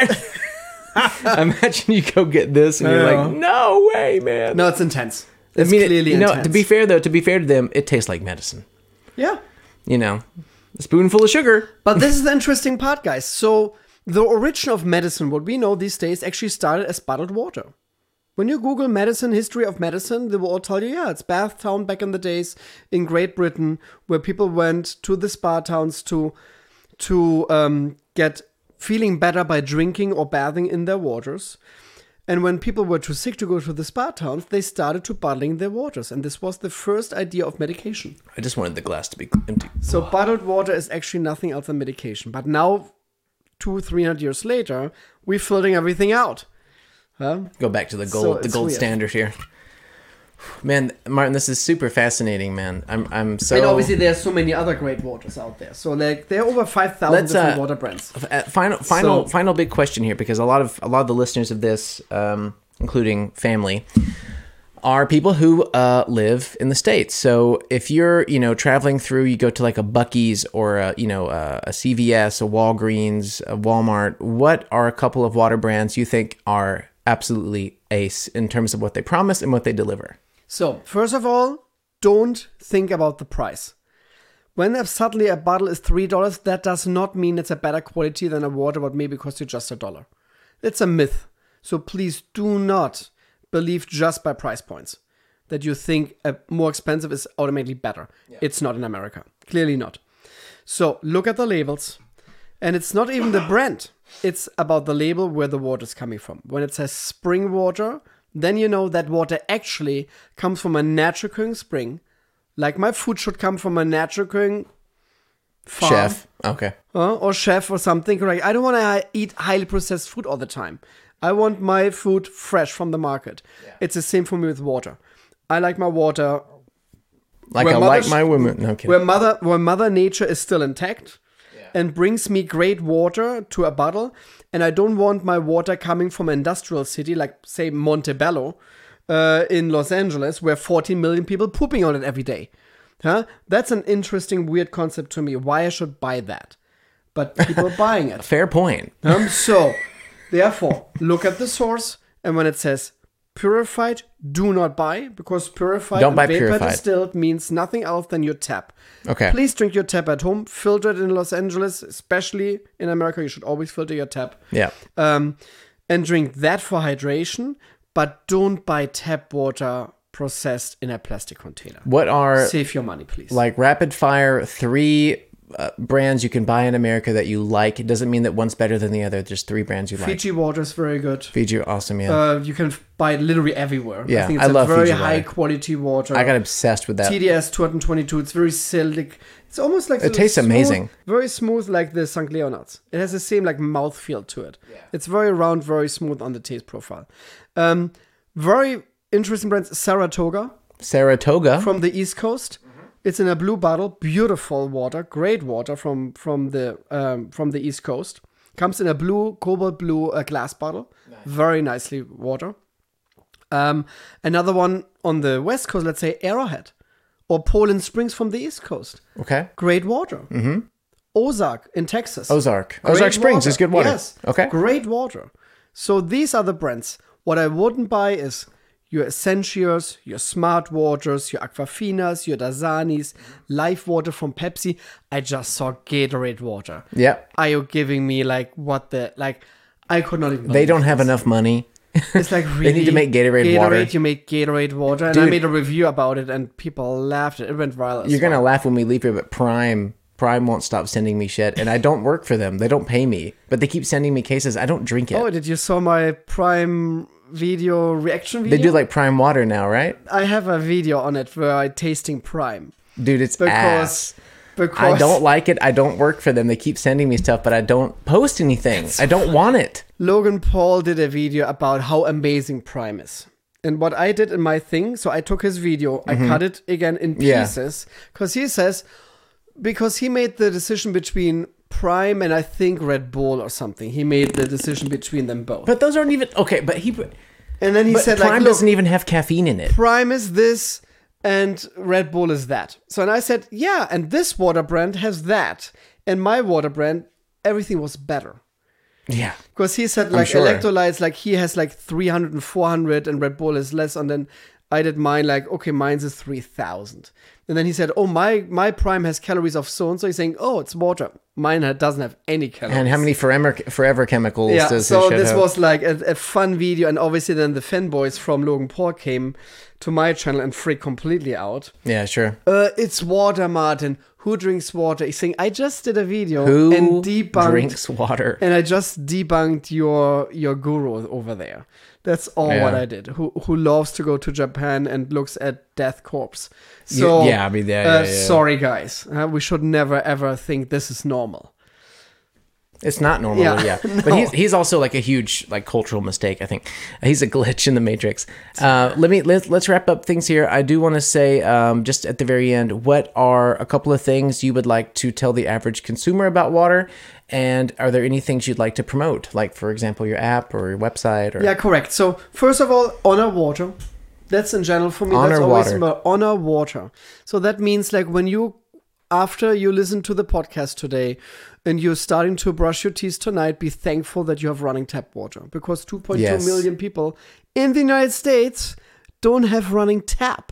Imagine you go get this and you're like, no way, man. No, it's intense. It's I mean, clearly intense. to be fair to them, it tastes like medicine. Yeah. You know, a spoonful of sugar. But this is the interesting part, guys. So the origin of medicine, what we know these days, actually started as bottled water. When you Google medicine, history of medicine, they will all tell you, yeah, it's Bath Town back in the days in Great Britain, where people went to the spa towns to get feeling better by drinking or bathing in their waters. And when people were too sick to go to the spa towns, they started to bottling their waters. And this was the first idea of medication. I just wanted the glass to be empty. So bottled water is actually nothing else than medication. But now, 200-300 years later, we're filtering everything out. Huh? Go back to the So gold, the it's gold weird. standard here. Man, Martin, this is super fascinating, man. I'm so. And obviously, there's so many other great waters out there. So like, there are over 5,000 Let's, different water brands. Final big question here, because a lot of the listeners of this, including family, are people who live in the States. So if you're traveling through, you go to like a Buc-ee's or a CVS, a Walgreens, a Walmart. What are a couple of water brands you think are absolutely ace in terms of what they promise and what they deliver? So, first of all, don't think about the price. When suddenly a bottle is $3, that does not mean it's a better quality than a water what maybe costs you just $1. It's a myth. So please do not believe just by price points that you think a more expensive is automatically better. Yeah. It's not in America. Clearly not. So look at the labels. And it's not even the brand. It's about the label where the water is coming from. When it says spring water, then you know that water actually comes from a natural occurring spring. Like my food should come from a natural occurring farm. Chef. Okay. Or chef or something. Correct. I don't want to eat highly processed food all the time. I want my food fresh from the market. Yeah. It's the same for me with water. I like my water. Like I like my women. No kidding. Where Mother Nature is still intact. And brings me great water to a bottle. And I don't want my water coming from an industrial city like, say, Montebello in Los Angeles, where 14 million people pooping on it every day. Huh? That's an interesting, weird concept to me. Why I should buy that? But people are buying it. Fair point. So, therefore, look at the source. And when it says purified, do not buy. Because purified don't buy vapor purified. Distilled means nothing else than your tap. Okay. Please drink your tap at home. Filter it in Los Angeles, especially in America. You should always filter your tap. Yeah. And drink that for hydration, but don't buy tap water processed in a plastic container. What are... Save your money, please. Like rapid fire, 3 brands you can buy in America that you like. It doesn't mean that one's better than the other. Just 3 brands you like. Fiji water is very good. Fiji, awesome, yeah. You can buy it literally everywhere. Yeah, I think I it's love a very Fiji high water. quality water. I got obsessed with that. TDS 222. It's very silky. It's almost like it tastes smooth, amazing. Very smooth, like the St. Leonard's. It has the same like mouthfeel to it. Yeah. It's very round, very smooth on the taste profile. Very interesting brands. Saratoga Saratoga. from the East Coast. It's in a blue bottle. Beautiful water, great water from the East Coast. Comes in a blue, cobalt blue glass bottle. Nice. Very nicely water. Another one on the West Coast, let's say Arrowhead. Or Poland Springs from the East Coast. Okay. Great water. Mm-hmm. Ozark in Texas. Ozark Great Springs water. is good water. Yes. Okay. Great water. So these are the brands. What I wouldn't buy is your Essentials, your Smart Waters, your Aquafinas, your Dasanis, Life Water from Pepsi. I just saw Gatorade water. Yeah. Are you giving me like what the like? I could not even. They don't have enough money. It's like really. They need to make Gatorade water. You make Gatorade water, and I made a review about it, and people laughed. It went viral. You're gonna laugh when we leave here, but Prime won't stop sending me shit, and I don't work for them. They don't pay me, but they keep sending me cases. I don't drink it. Oh, did you saw my Prime video reaction video? They do like Prime water now, right? I have a video on it where I tasting Prime. Dude, it's ass. Because I don't like it. I don't work for them. They keep sending me stuff, but I don't post anything. I don't want it. Logan Paul did a video about how amazing Prime is. And what I did in my thing, so I took his video, I cut it again in pieces, because he says, because he made the decision between Prime and I think Red Bull or something. He made the decision between them both. But those aren't even okay. But and then he said, Prime like, doesn't even have caffeine in it. Prime is this, and Red Bull is that. So and I said, yeah, and this water brand has that, and my water brand, everything was better. Yeah, because he said like electrolytes, like he has like 300 and 400, and Red Bull is less, and then I did mine like, okay, mine's is 3,000. And then he said, oh, my Prime has calories of so and so. He's saying, oh, it's water. Mine doesn't have any calories. And how many forever chemicals does this so shit this have? was like a fun video, and obviously then the fanboys from Logan Paul came to my channel and freaked completely out. Yeah, sure. It's water, Martin. Who drinks water? He's saying, I just did a video Who and debunked drinks water? And I just debunked your guru over there. That's all what I did. Who loves to go to Japan and looks at death corpse. So I mean, sorry guys, we should never ever think this is normal. It's not normal, No. But he's also like a huge like cultural mistake. I think he's a glitch in the matrix. Let's wrap up things here. I do want to say just at the very end, what are a couple of things you would like to tell the average consumer about water, and are there any things you'd like to promote, like for example your app or your website? Or Yeah, correct. So first of all, honor water. That's in general for me. Honor that's always water. about honor water. So that means like when you, after you listen to the podcast today and you're starting to brush your teeth tonight, be thankful that you have running tap water, because 2.2 million people in the United States don't have running tap.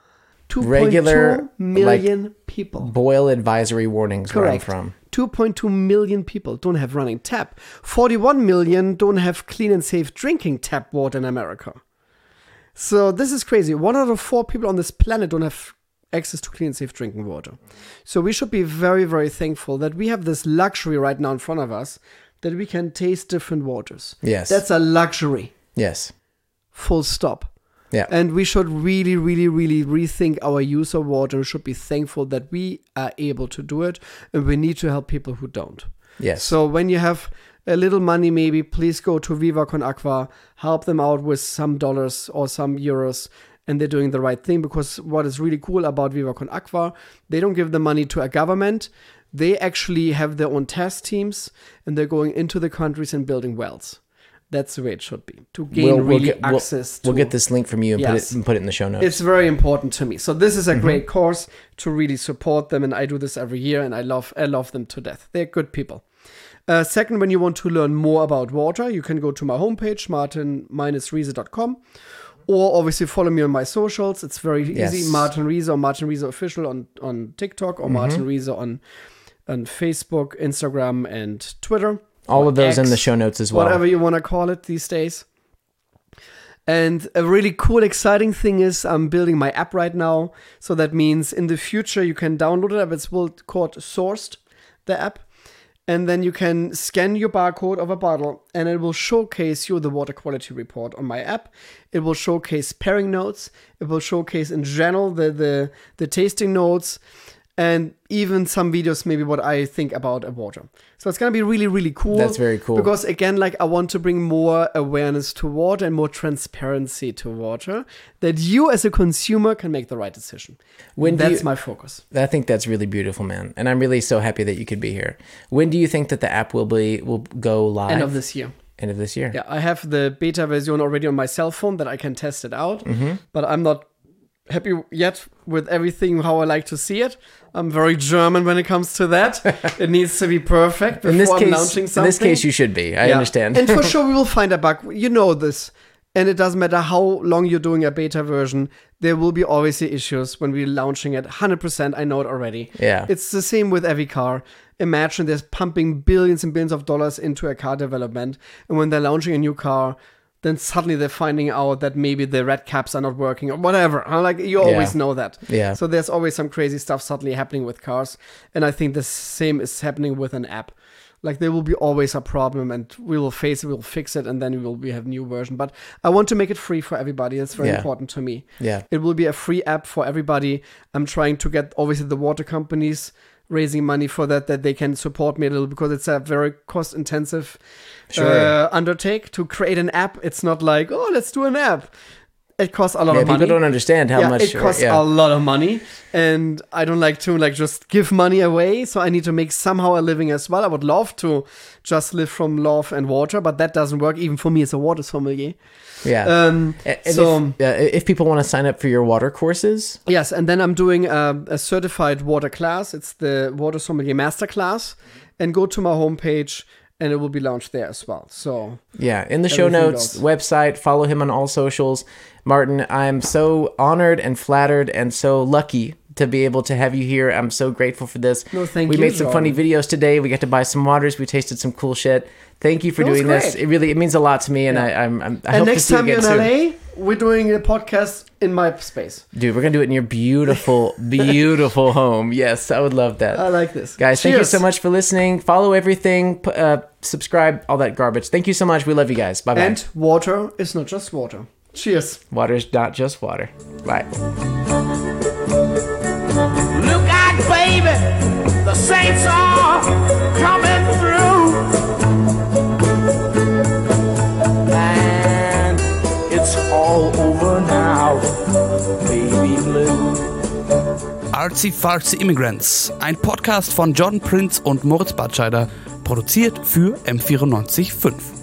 2.2 million people. Boil advisory warnings. Correct. Where I'm from. 2.2 million people don't have running tap. 41 million don't have clean and safe drinking tap water in America. So this is crazy. 1 out of 4 people on this planet don't have access to clean and safe drinking water. So we should be very, very thankful that we have this luxury right now in front of us that we can taste different waters. Yes. That's a luxury. Yes. Full stop. Yeah. And we should really, really, really rethink our use of water. We should be thankful that we are able to do it. And we need to help people who don't. Yes. So when you have a little money, maybe please go to Viva Con Aqua, help them out with some dollars or some euros, and they're doing the right thing. Because what is really cool about Viva Con Aqua, they don't give the money to a government. They actually have their own task teams, and they're going into the countries and building wells. That's the way it should be, to gain access to... We'll get this link from you and put it in the show notes. It's very important to me. So this is a great course to really support them, and I do this every year, and I love them to death. They're good people. Second, when you want to learn more about water, you can go to my homepage, martin-riese.com, or obviously follow me on my socials. It's very easy, Martin Riese or Martin Riese Official on TikTok, or Martin Riese on Facebook, Instagram, and Twitter. All of those X, in the show notes as well. Whatever you want to call it these days. And a really cool, exciting thing is I'm building my app right now. So that means in the future you can download it. It's called Sourced, the app. And then you can scan your barcode of a bottle and it will showcase you the water quality report on my app. It will showcase pairing notes. It will showcase in general the tasting notes. And even some videos, maybe what I think about a water. So it's going to be really, really cool. That's very cool. Because again, like I want to bring more awareness to water and more transparency to water, that you as a consumer can make the right decision. That's my focus. I think that's really beautiful, man. And I'm really so happy that you could be here. When do you think that the app will go live? End of this year. End of this year. Yeah, I have the beta version already on my cell phone that I can test it out. But I'm not happy yet with everything how I like to see it. I'm very German when it comes to that. It needs to be perfect before I'm launching something. In this case, you should be. I understand. And for sure, we will find a bug. You know this. And it doesn't matter how long you're doing a beta version. There will be obviously issues when we're launching it. 100%, I know it already. Yeah. It's the same with every car. Imagine they're pumping billions and billions of dollars into a car development. And when they're launching a new car, then suddenly they're finding out that maybe the red caps are not working or whatever. Like, you always know that. Yeah. So there's always some crazy stuff suddenly happening with cars. And I think the same is happening with an app. Like, there will be always a problem and we will face it, we'll fix it, and then we have new version. But I want to make it free for everybody. That's very important to me. Yeah. It will be a free app for everybody. I'm trying to get, obviously, the water companies raising money for that they can support me a little, because it's a very cost-intensive undertake to create an app. It's not like, oh, let's do an app. It costs a lot of money. People don't understand how much it costs a lot of money, and I don't like to just give money away. So I need to make somehow a living as well. I would love to just live from love and water, but that doesn't work even for me as a water sommelier. Yeah. If people want to sign up for your water courses, yes, and then I'm doing a certified water class. It's the Water Sommelier Masterclass, and go to my homepage. And it will be launched there as well. So yeah, in the show notes, website, follow him on all socials. Martin, I'm so honored and flattered and so lucky to be able to have you here. I'm so grateful for this. No, thank you. We made some Jordan. funny videos today. We got to buy some waters. We tasted some cool shit. Thank you for doing this. It means a lot to me, and I hope to see you again soon. And next time you're in LA, we're doing a podcast in my space. Dude, we're gonna do it in your beautiful, beautiful home. Yes, I would love that. I like this. Guys, thank you so much for listening. Follow everything, subscribe, all that garbage. Thank you so much. We love you guys. Bye-bye. And water is not just water. Cheers. Water is not just water. Bye. Look out, baby, the saints are coming through, and it's all over now, baby blue. Artsy Fartsy Immigrants, ein Podcast von John Prince und Moritz Batscheider, produziert für M94.5.